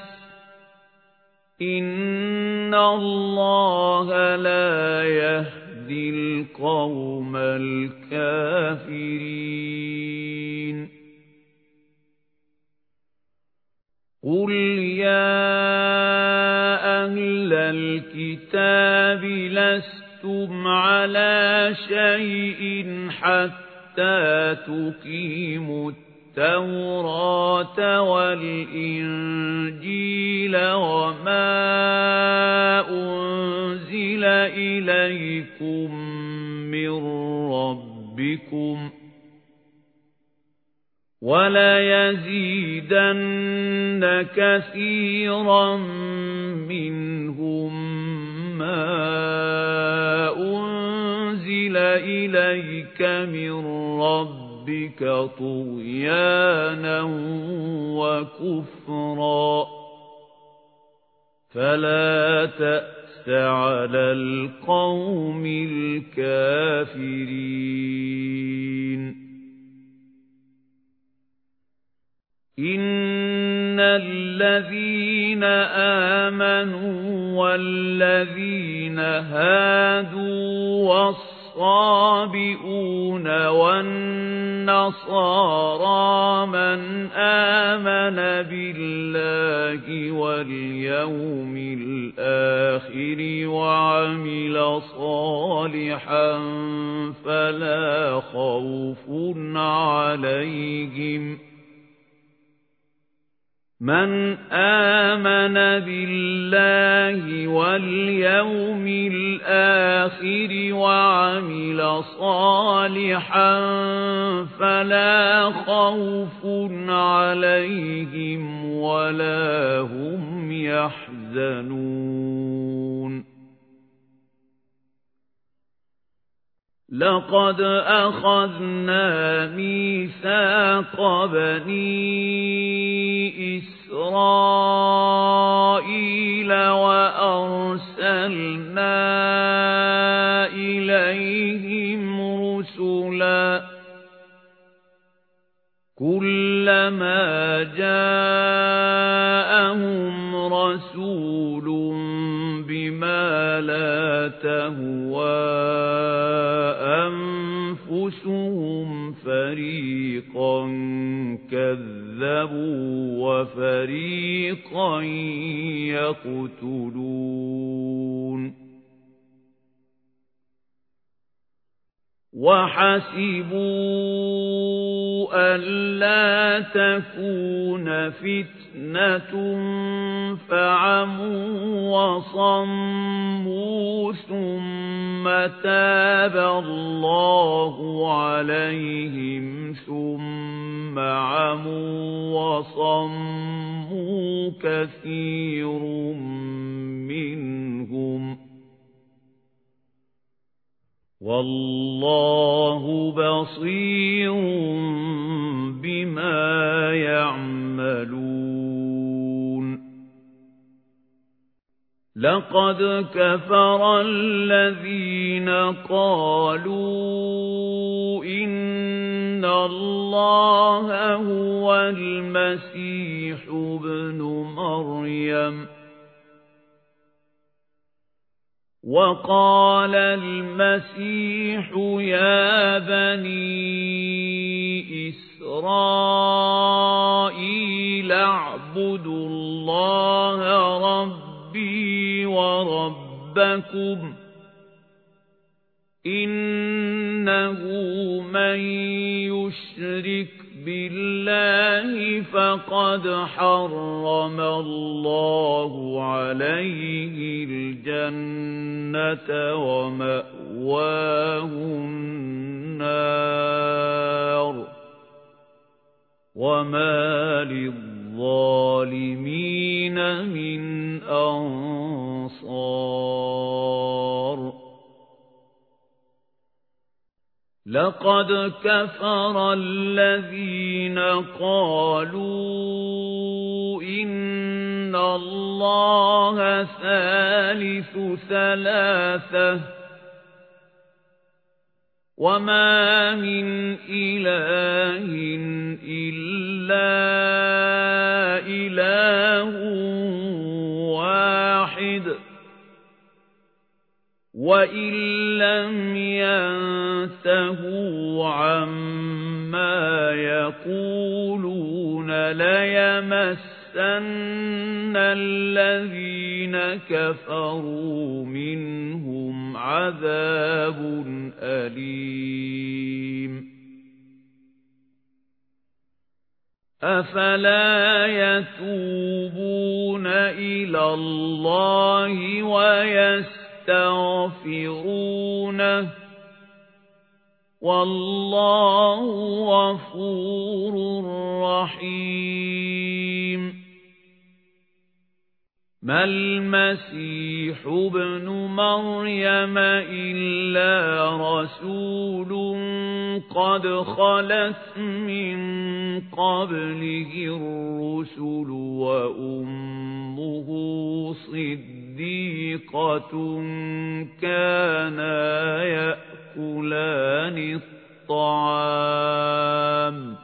إن الله لا يهدي القوم الكافرين قل يا أهل الكتاب لستم على شيء حتى تقيموا التوراة والإنجيل وما أنزل إليكم من ربكم وَلَيَزِيدَنَّ كَثِيرًا مِنْهُمْ مَا أُنْزِلَ إِلَيْكَ مِنْ رَبِّكَ طُغْيَانًا وَكُفْرًا فَلَا تَأْسَ عَلَى الْقَوْمِ الْكَافِرِينَ إِنَّ الَّذِينَ آمَنُوا وَالَّذِينَ هَادُوا وَالصَّابِئُونَ وَالنَّصَارَى مَنْ آمَنَ بِاللَّهِ وَالْيَوْمِ الْآخِرِ وَعَمِلَ صَالِحًا فَلَا خَوْفٌ عَلَيْهِمْ مَنْ آمَنَ بِاللَّهِ وَالْيَوْمِ الْآخِرِ وَعَمِلَ صَالِحًا فَلَا خَوْفٌ عَلَيْهِمْ وَلَا هُمْ يَحْزَنُونَ لَقَدْ أَخَذْنَا مِيثَاقَ بَنِي إِسْرَائِيلَ وَأَرْسَلْنَا إِلَيْهِمْ رُسُلًا كُلَّمَا جَاءَهُمْ رَسُولٌ بِمَا لَا تَهْوَى أَنفُسُهُمْ فَرِيقًا كَذَّبُوا وَفَرِيقًا يَقْتُلُونَ وَحَسِبُوا أَلَّا تَكُونَ فِتْنَةٌ فَعَمُوا وَصَمُّوا ثُمَّ تَابَ اللَّهُ عَلَيْهِمْ ثُمَّ عَمُوا وَصَمُّوا كَثِيرٌ مِنْهُمْ وَاللَّهُ بَصِيرٌ بِمَا يَعْمَلُونَ لَقَدْ كَفَرَ الَّذِينَ قَالُوا إِنَّ اللَّهَ هُوَ الْمَسِيحُ ابْنُ مَرْيَمَ وَقَالَ الْمَسِيحُ يَا بَنِي إِسْرَائِيلَ اعْبُدُوا اللَّهَ رَبِّي وَرَبَّكُمْ إِنَّهُ إنه من يشرك بالله فقد حرم الله عليه الجنة ومأواه النار وما للظالمين من أنصار لقد كفر الذين قالوا إن الله ثالث ثلاثة وما من إله إلا إله واحد وإن لم ينتهوا عما يقولون ليمسن الذين كفروا منهم عذاب أليم أفلا يتوبون إلى الله ويستغفرونه والله غفور رحيم ما المسيح ابن مريم إلا رسول قد خلت من قبله الرسل وأمه صديقة كانا يأكلان الطعام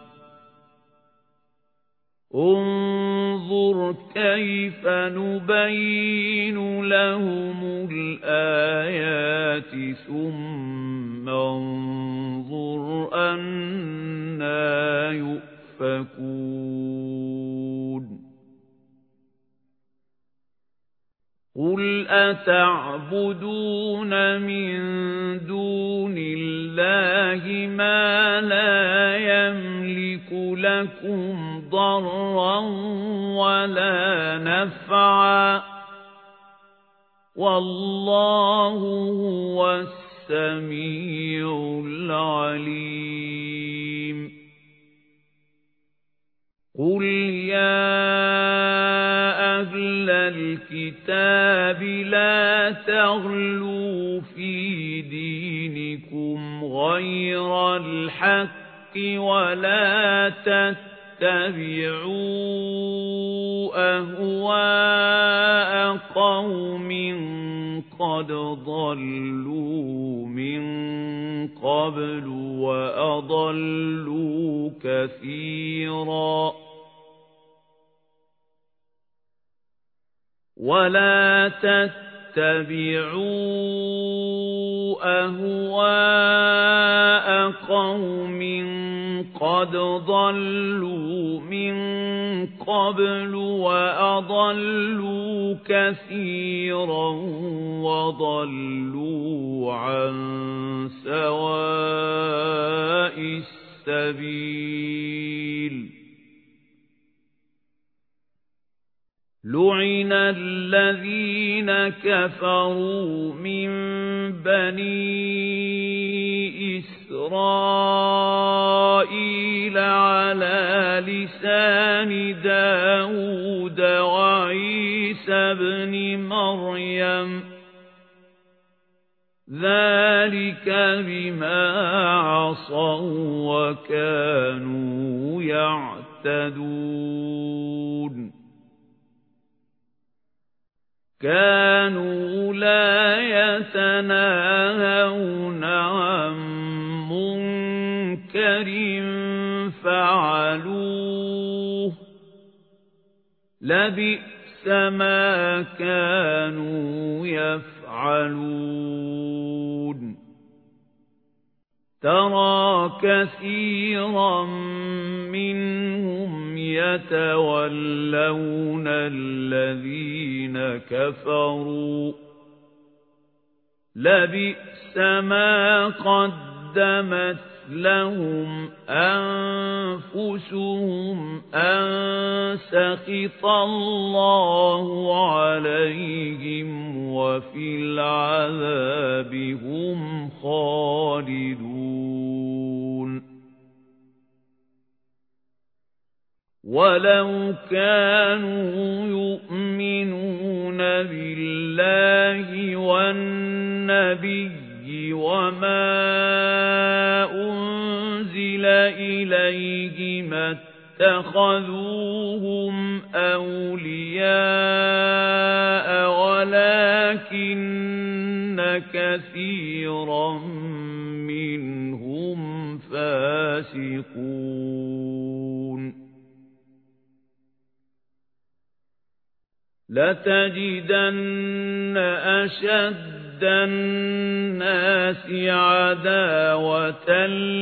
انظر كيف نبين لهم الآيات ثم انظر أنى يؤفكون قل أتعبدون من دون الله ما لا يملك لكم ضرا ولا نفعا والله هو السميع العليم قل يا أهل الكتاب لا تغلوا في دينكم غير الحق ولا تتبعوا أهواء قوم قد ضلوا من قبل وأضلوا كثيرا ولا تتبعوا أهواء قوم قد ضلوا من قبل وأضلوا كثيرا وضلوا عن سواء السبيل لعن الذين كفروا من بني إسرائيل على لسان داود وعيسى بن مريم ذلك بما عصوا وكانوا يعتدون كانوا لا يتناهون عن منكر فعلوه لبئس ما كانوا يفعلون ترى كثيرا منهم يتولون الذين كفروا لبئس ما قدمت قدمت لهم أنفسهم أن سخط الله عليهم وفي العذاب هم خالدون ولو كانوا يؤمنون بالله والنبي وما أنزل إليه ما اتخذوهم أولياء ولكن كثيرا منهم فاسقون لتجدن أشد الناس عداوة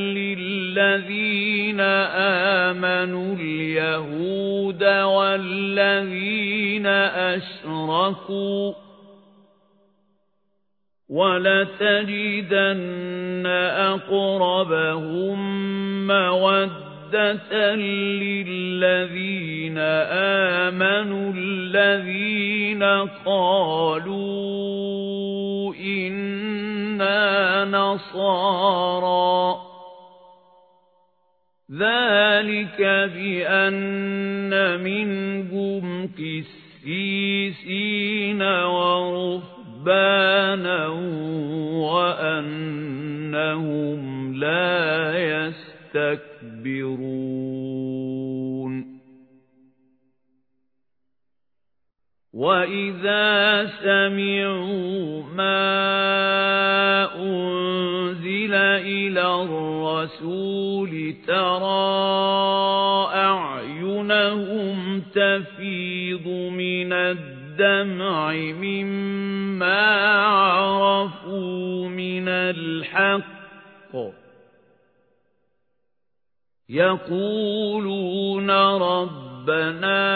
للذين آمنوا اليهود والذين أشركوا ولتجدن أقربهم مودة للذين آمنوا الذين قالوا إنا نصارى ذلك بأن منهم قسيسين ورهبانا وأنهم لا يستكبرون وإذا سمعوا ما أنزل إلى الرسول ترى أعينهم تفيض من الدمع مما عرفوا من الحق يقولون ربنا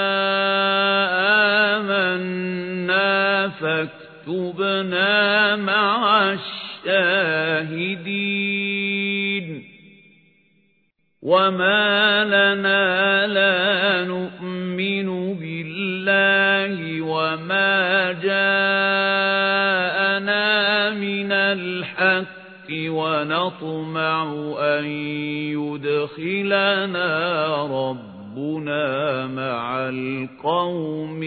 آمنا فاكتبنا مع الشاهدين وما لنا لا نؤمن بالله وما جاءنا من الحق ونطمع أن يدخلنا ربنا مع القوم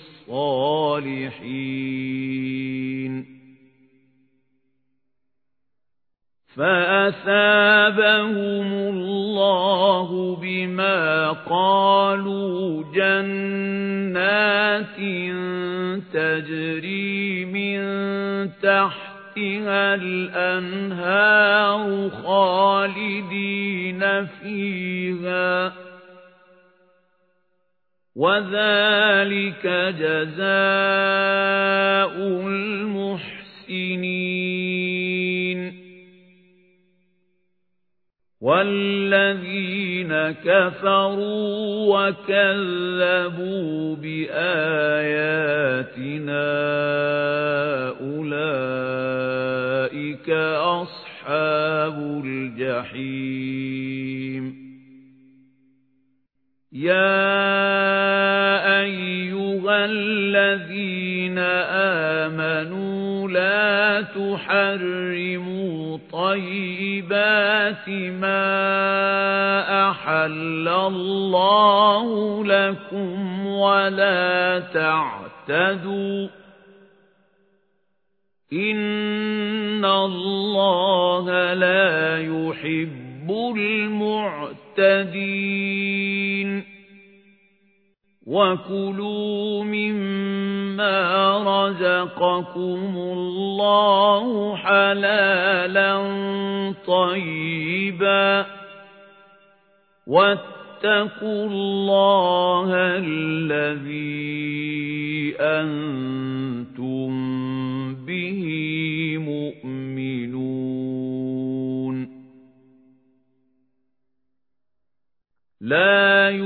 الصالحين فأثابهم الله بما قالوا جنات تجري من تحت الأنهار خالدين فيها وذلك جزاء المحسنين والذين كفروا وكذبوا بآياتنا أولئك أصحاب الجحيم يا أيها الذين آمنوا لا تحرموا طيبات ما أحل الله لكم ولا تعتدوا إن الله لا يحب المعتدين وكلوا مما رزقكم الله حلالا طيبا واتقوا الله الذي أنتم به مؤمنون لا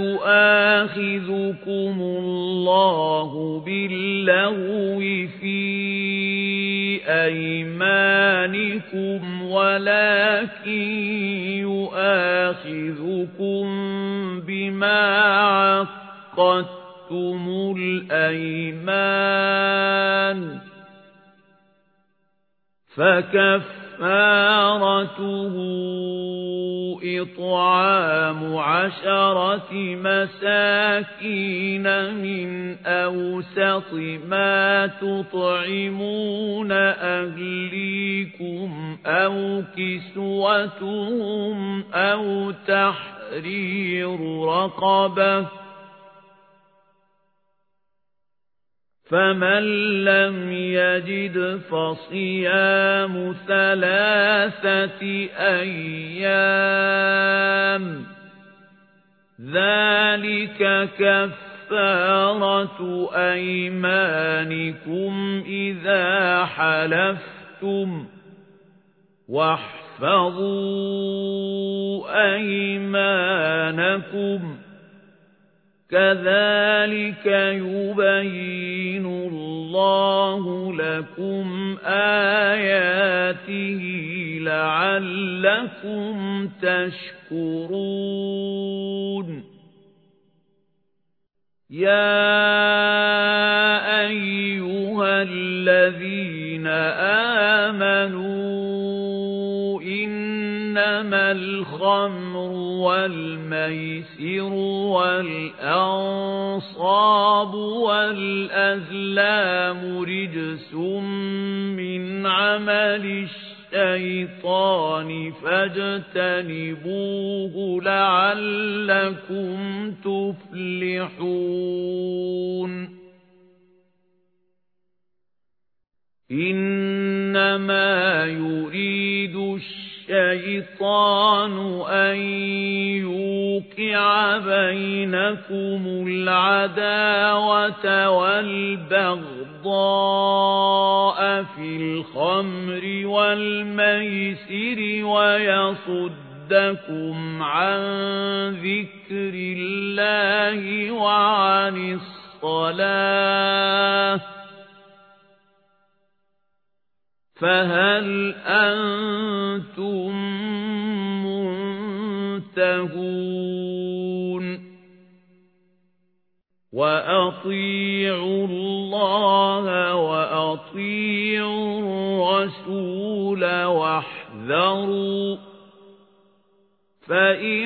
يؤاخذكم الله باللغو في بأيمانكم ولكن يؤاخذكم بما عقدتم الأيمان فكفارته إطعام عشرة مساكين من أوسط ما تطعمون أهليكم أو كسوتهم أو تحرير رقبة فمن لم يجد فصيام ثلاثة أيام ذلك كفارة أيمانكم إذا حلفتم واحفظوا أيمانكم كذلك يبين الله لكم آياته لعلكم تشكرون يا أيها الذين آمنوا إنما الخمر والميسر والأنصاب والأزلام رجس من عمل الشيطان فاجتنبوه لعلكم تفلحون إنما يريد الشيطان أن يوقع بينكم العداوة والبغضاء في الخمر والميسر ويصدكم عن ذكر الله وعن الصلاة فهل أنتم منتهون وأطيعوا الله وأطيعوا الرسول واحذروا فإن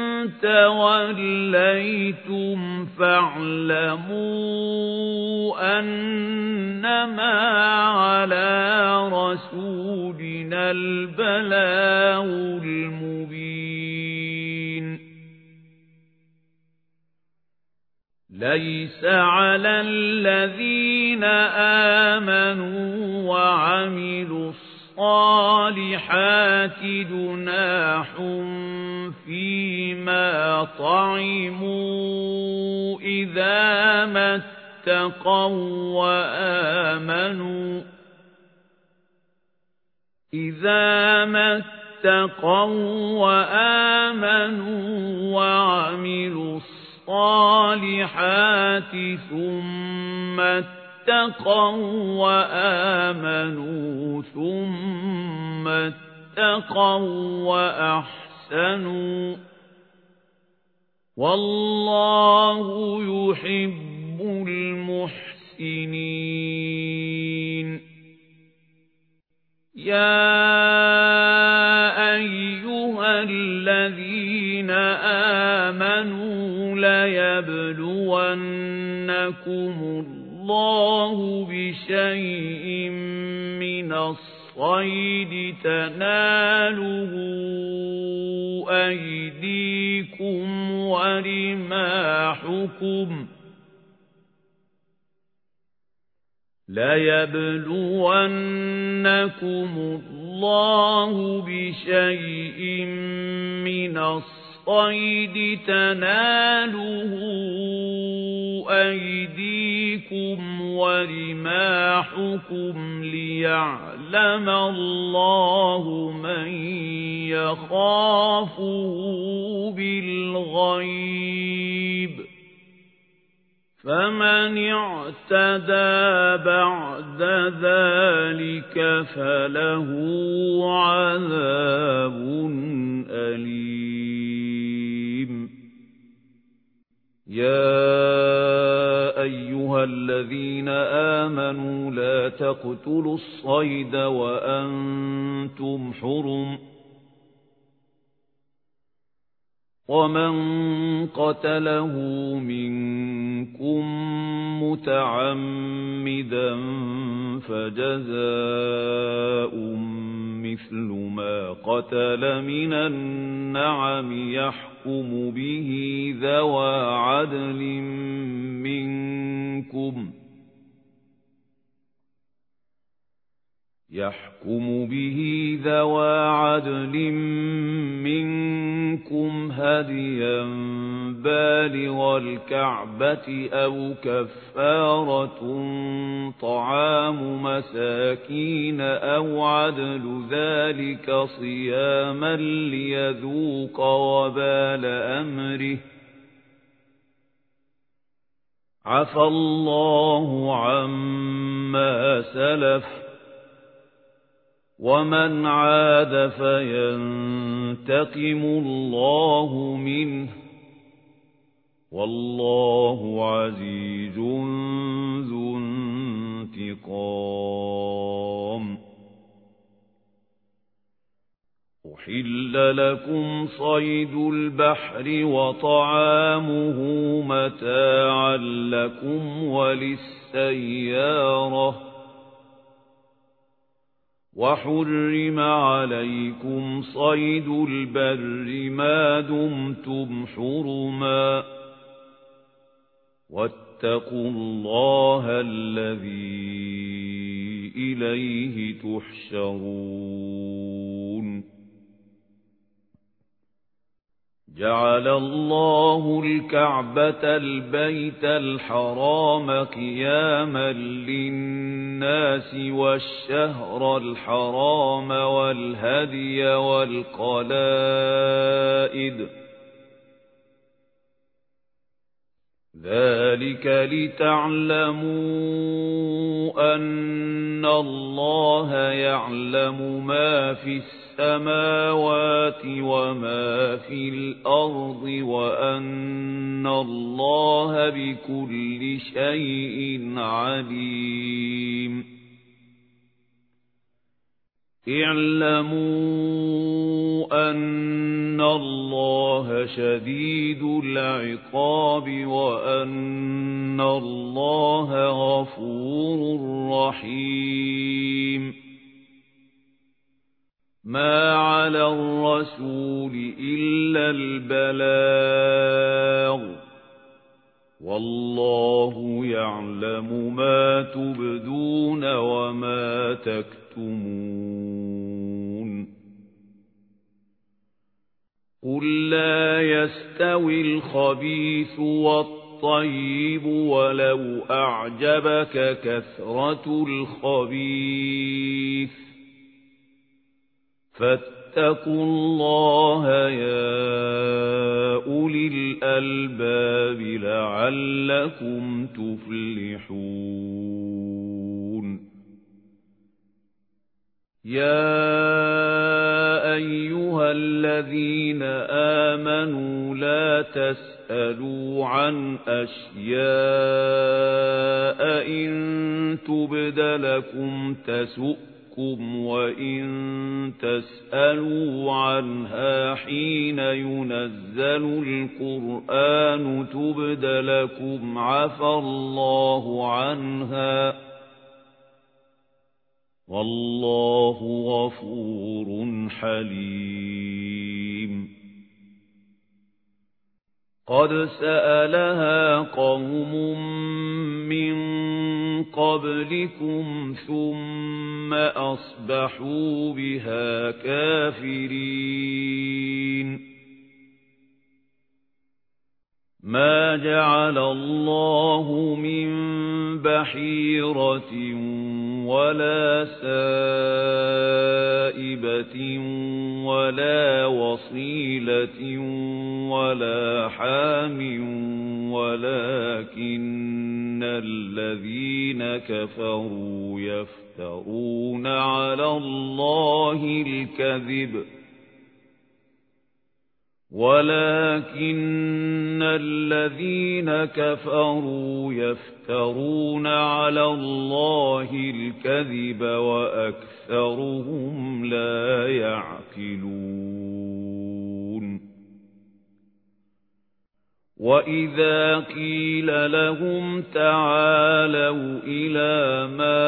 توليتم فاعلموا أنما على رسولنا البلاغ المبين ليس على الذين آمنوا وعملوا الصالحات جناح فيما طعموا إذا ما اتقوا وآمنوا إذا ما اتقوا وآمنوا وعملوا الصالحات ثم اتقوا وآمنوا ثم اتقوا وأحسنوا والله يحب المحسنين يا أيها الذين آمنوا ليبلونكم الله بشيء من الصيد تناله أيديكم ورماحكم ليبلونكم الله بشيء من الصيد تناله أيديكم ورماحكم ليعلم الله من يخافه بالغيب فمن اعتدى بعد ذلك فله عذاب أليم. يا أيها الذين آمنوا لا تقتلوا الصيد وأنتم حرم، ومن قتله منكم متعمدا فجزاء مثل ما قتل من النعم يحكم به ذوى عدل منكم يحكم به ذوى عدل منكم هديا بالغ الكعبة أو كفارة طعام مساكين أو عدل ذلك صياما ليذوق وبال أمره. عفى الله عما سلف، ومن عاد فينتقم الله منه، والله عزيز ذو انتقام. أحل لكم صيد البحر وطعامه متاعا لكم وللسيارة، وحرم عليكم صيد البر ما دمتم حرما، واتقوا الله الذي إليه تحشرون. جعل الله الكعبة البيت الحرام قياما للناس والشهر الحرام والهدي والقلائد، ذلك لتعلموا أن الله يعلم ما في السماوات وما في الأرض، وأن الله بكل شيء عليم. اعلموا أن الله شديد العقاب، وأن الله غفور رحيم. ما على الرسول إلا البلاغ، والله يعلم ما تبدون وما تكتمون. قل لا يستوي الخبيث والطيب ولو أعجبك كثرة الخبيث، فاتقوا الله يا أولي الألباب لعلكم تفلحون. يا أيها الذين آمنوا لا تسألوا عن أشياء إن تبد لكم تسؤكم، وإن تسألوا عنها حين ينزل القرآن تبد لكم عفى الله عنها، والله غفور حليم. قد سألها قوم من قبلكم ثم أصبحوا بها كافرين. ما جعل الله من بحيرة ولا سائبة ولا وصيلة ولا حام ولكن الذين كفروا يفترون على الله الكذب ولكن الذين كفروا يفترون على الله الكذب وأكثرهم لا يعقلون وَإِذَا قِيلَ لَهُمْ تَعَالَوْا إِلَى مَا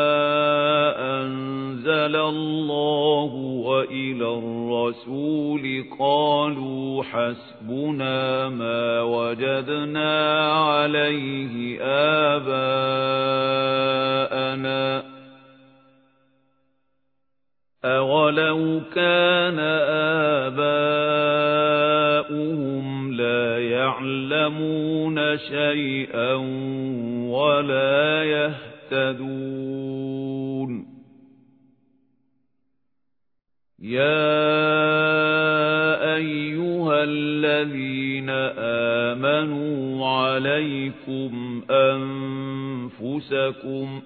أَنزَلَ اللَّهُ وَإِلَى الرَّسُولِ قَالُوا حَسْبُنَا مَا وَجَدْنَا عَلَيْهِ آبَاءَنَا أَوَلَوْ كَانَ آبَاؤُهُمْ لَا يَعْلَمُونَ شَيْئًا وَلَا يَهْتَدُونَ يَا أَيُّهَا الَّذِينَ آمَنُوا عَلَيْكُمْ أَنفُسَكُمْ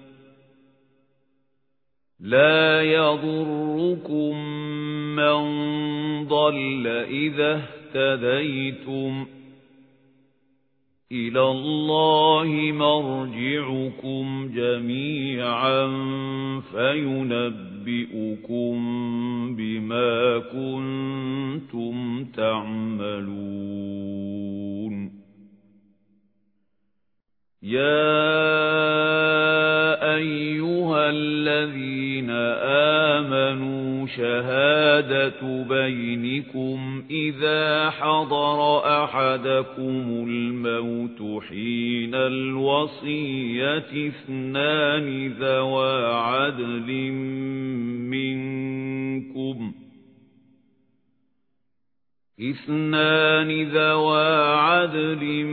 لا يضركم من ضل إذا اهتديتم إلى الله مرجعكم جميعا فينبئكم بما كنتم تعملون يا أيها الذين آمنوا شهادة بينكم إذا حضر أحدكم الموت حين الوصية اثنان ذوى عدل منكم اثنان ذوى عدل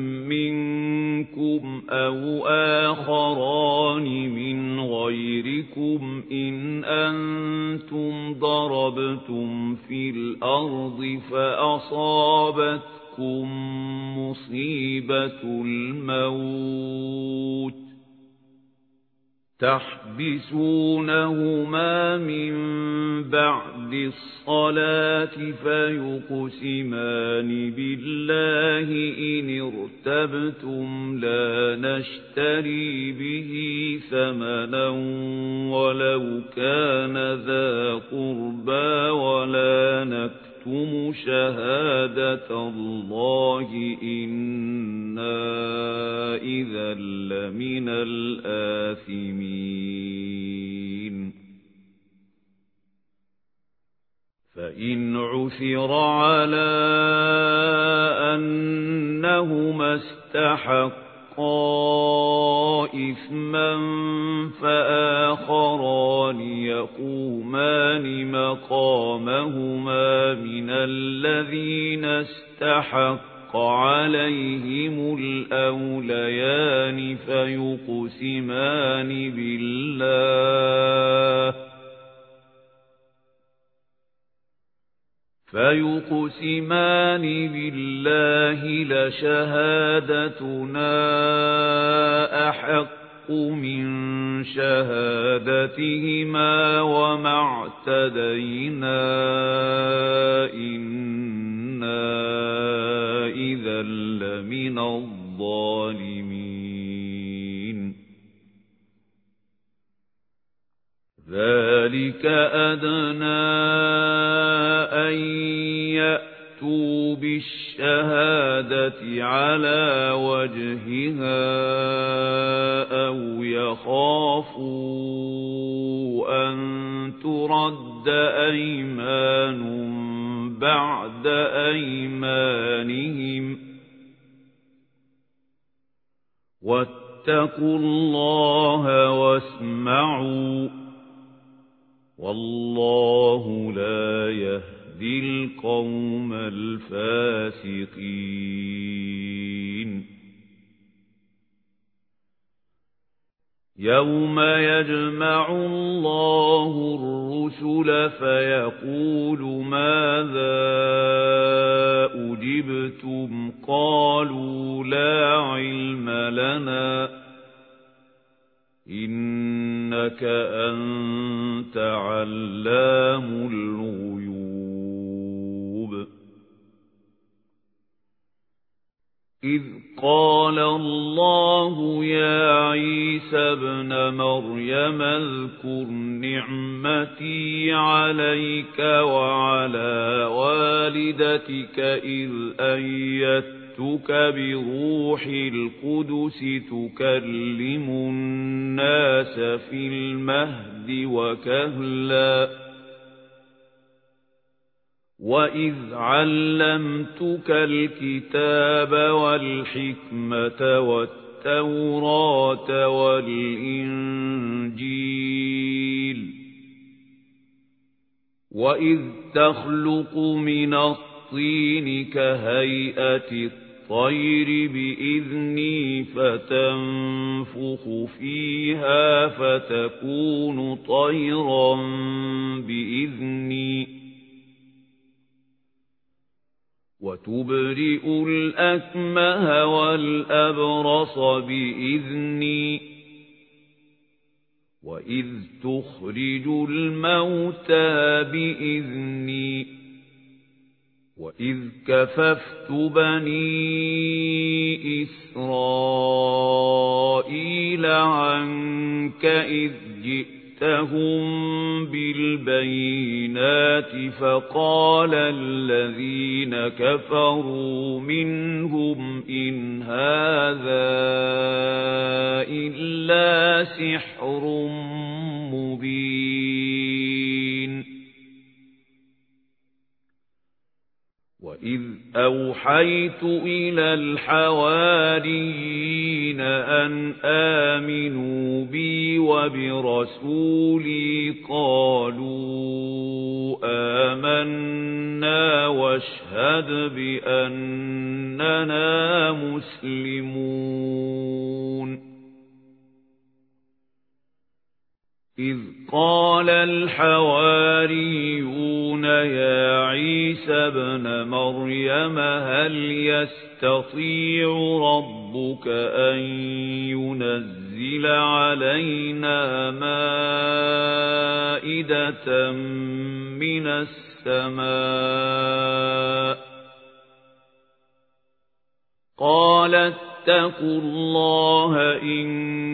منكم أو آخران من غيركم إن أنتم ضربتم في الأرض فأصابتكم مصيبة الموت تحبسونهما من بعد الصلاة فيقسمان بالله إن ارتبتم لا نشتري به ثمنا ولو كان ذا قربى ولا نكتم شهادة الله إنا إذا لمن الآثمين فإن عثر على أنهما استحقا إثما فآخران يقومان مقامهما من الذين استحق عليهم الأوليان فيقسمان بالله فيقسمان بالله لشهادتنا أحق من شهادتهما وما اعتدينا إنا إذا لمن الظالمين ذلك أدنى أن يأتوا بالشهادة على وجهها أو يخافوا أن ترد أيمان بعد أيمانهم واتقوا الله واسمعوا والله لا يهدي القوم الفاسقين يوم يجمع الله الرسل فيقول ماذا أجبتم عجبتم قالوا لا علم لنا إنك أنت علام الغيوب إذ قال الله يا عيسى ابن مريم اذكر نعمتي عليك وعلى والدتك إذ أيدتك بروح القدس تكلم الناس في المهد وكهلا وإذ علمتك الكتاب والحكمة والتوراة والإنجيل وإذ تخلق من الطين كهيئة الطير بإذني فتنفخ فيها فتكون طيرا بإذني وتبرئ الأكمه والأبرص بإذني وإذ تخرج الموتى بإذني وإذ كففت بني إسرائيل عنك إذ جئت جئتهم بالبينات فقال الذين كفروا منهم إن هذا إلا سحر مبين وإذ أوحيت إلى الحواريين أن آمنوا بي وبرسولي قالوا آمنا واشهد بأننا مسلمون إذ قال الحواريون يا عيسى ابن مريم هل يستطيع ربك أن ينزل علينا مائدة من السماء قال اتقوا الله إن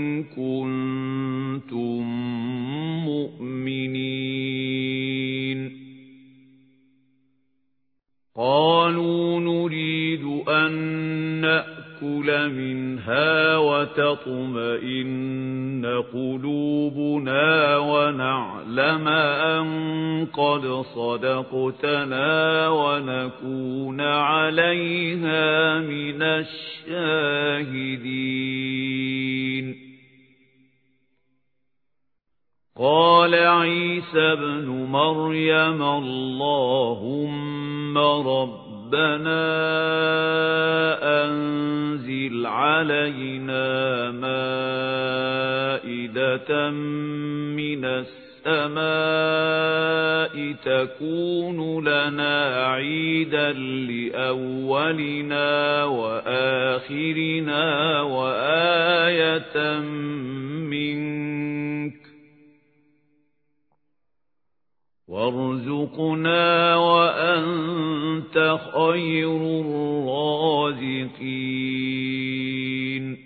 كنتم مؤمنين قالوا نريد أن نأكل منها وتطمئن قلوبنا ونعلم أن قد صدقتنا ونكون عليها من الشاهدين قال عيسى ابن مريم اللهم ربنا أنزل علينا مائدة من السماء تكون لنا عيدا لأولنا وآخرنا وآية منك وارزقنا وأنت خير الرازقين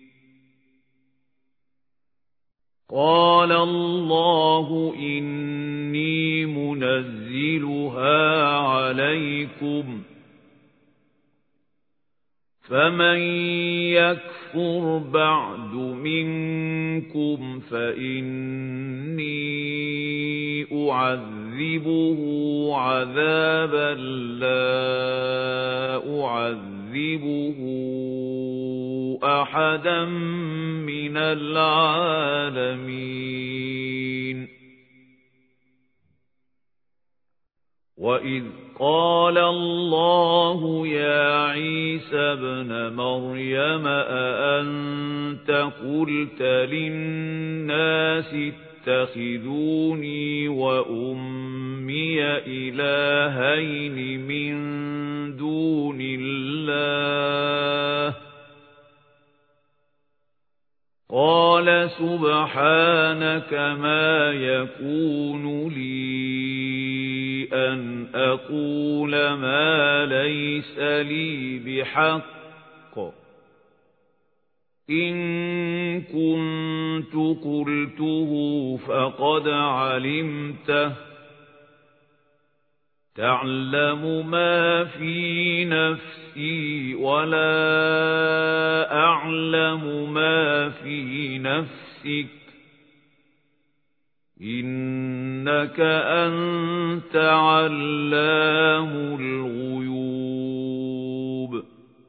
قال الله إني منزلها عليكم فمن يكفر بعد منكم فإني أعذبه عذابا لا أعذبه أحدا من العالمين وإذ قال الله يا عيسى ابن مريم أأنت قلت للناس اتخذوني وأمي إلهين من دون الله الله قال سبحانك ما يكون لي أن أقول ما ليس لي بحق إن كنت قلته فقد علمته تعلم ما في نفسي ولا أعلم ما في نفسك إنك أنت علام الغيوب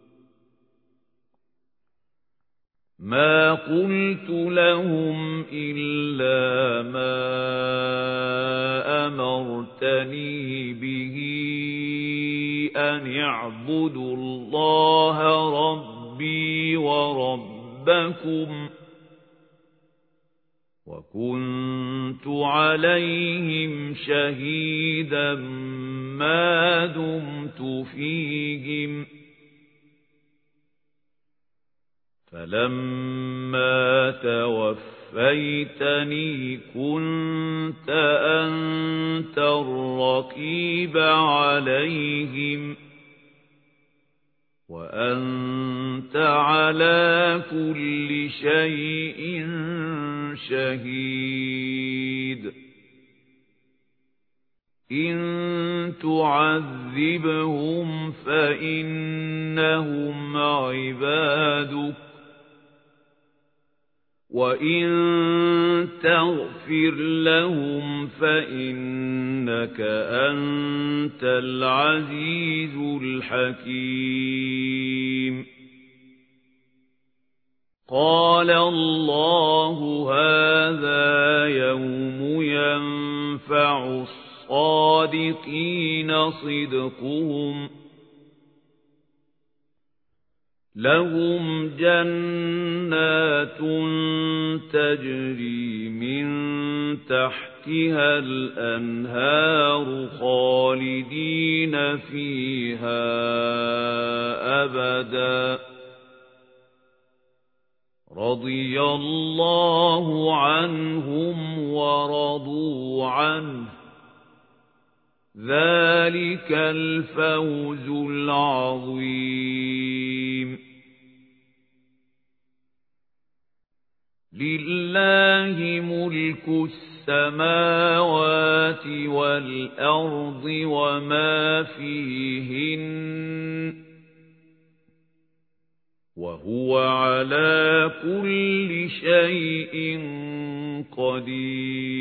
ما قلت لهم إلا ما أمرتني به أن اعبدوا الله ربي وربكم وكنت عليهم شهيدا ما دمت فيهم فلما توفيتني كنت أنت الرقيب عليهم وأنت على كل شيء شهيد إن تعذبهم فإنهم عبادك وإن تغفر لهم فإنك أنت العزيز الحكيم قال الله هذا يوم ينفع الصادقين صدقهم لهم جنات تجري من تحتها الأنهار خالدين فيها أبدا رضي الله عنهم ورضوا عنه ذلك الفوز العظيم لله ملك السماوات والأرض وما فيهن وهو على كل شيء قدير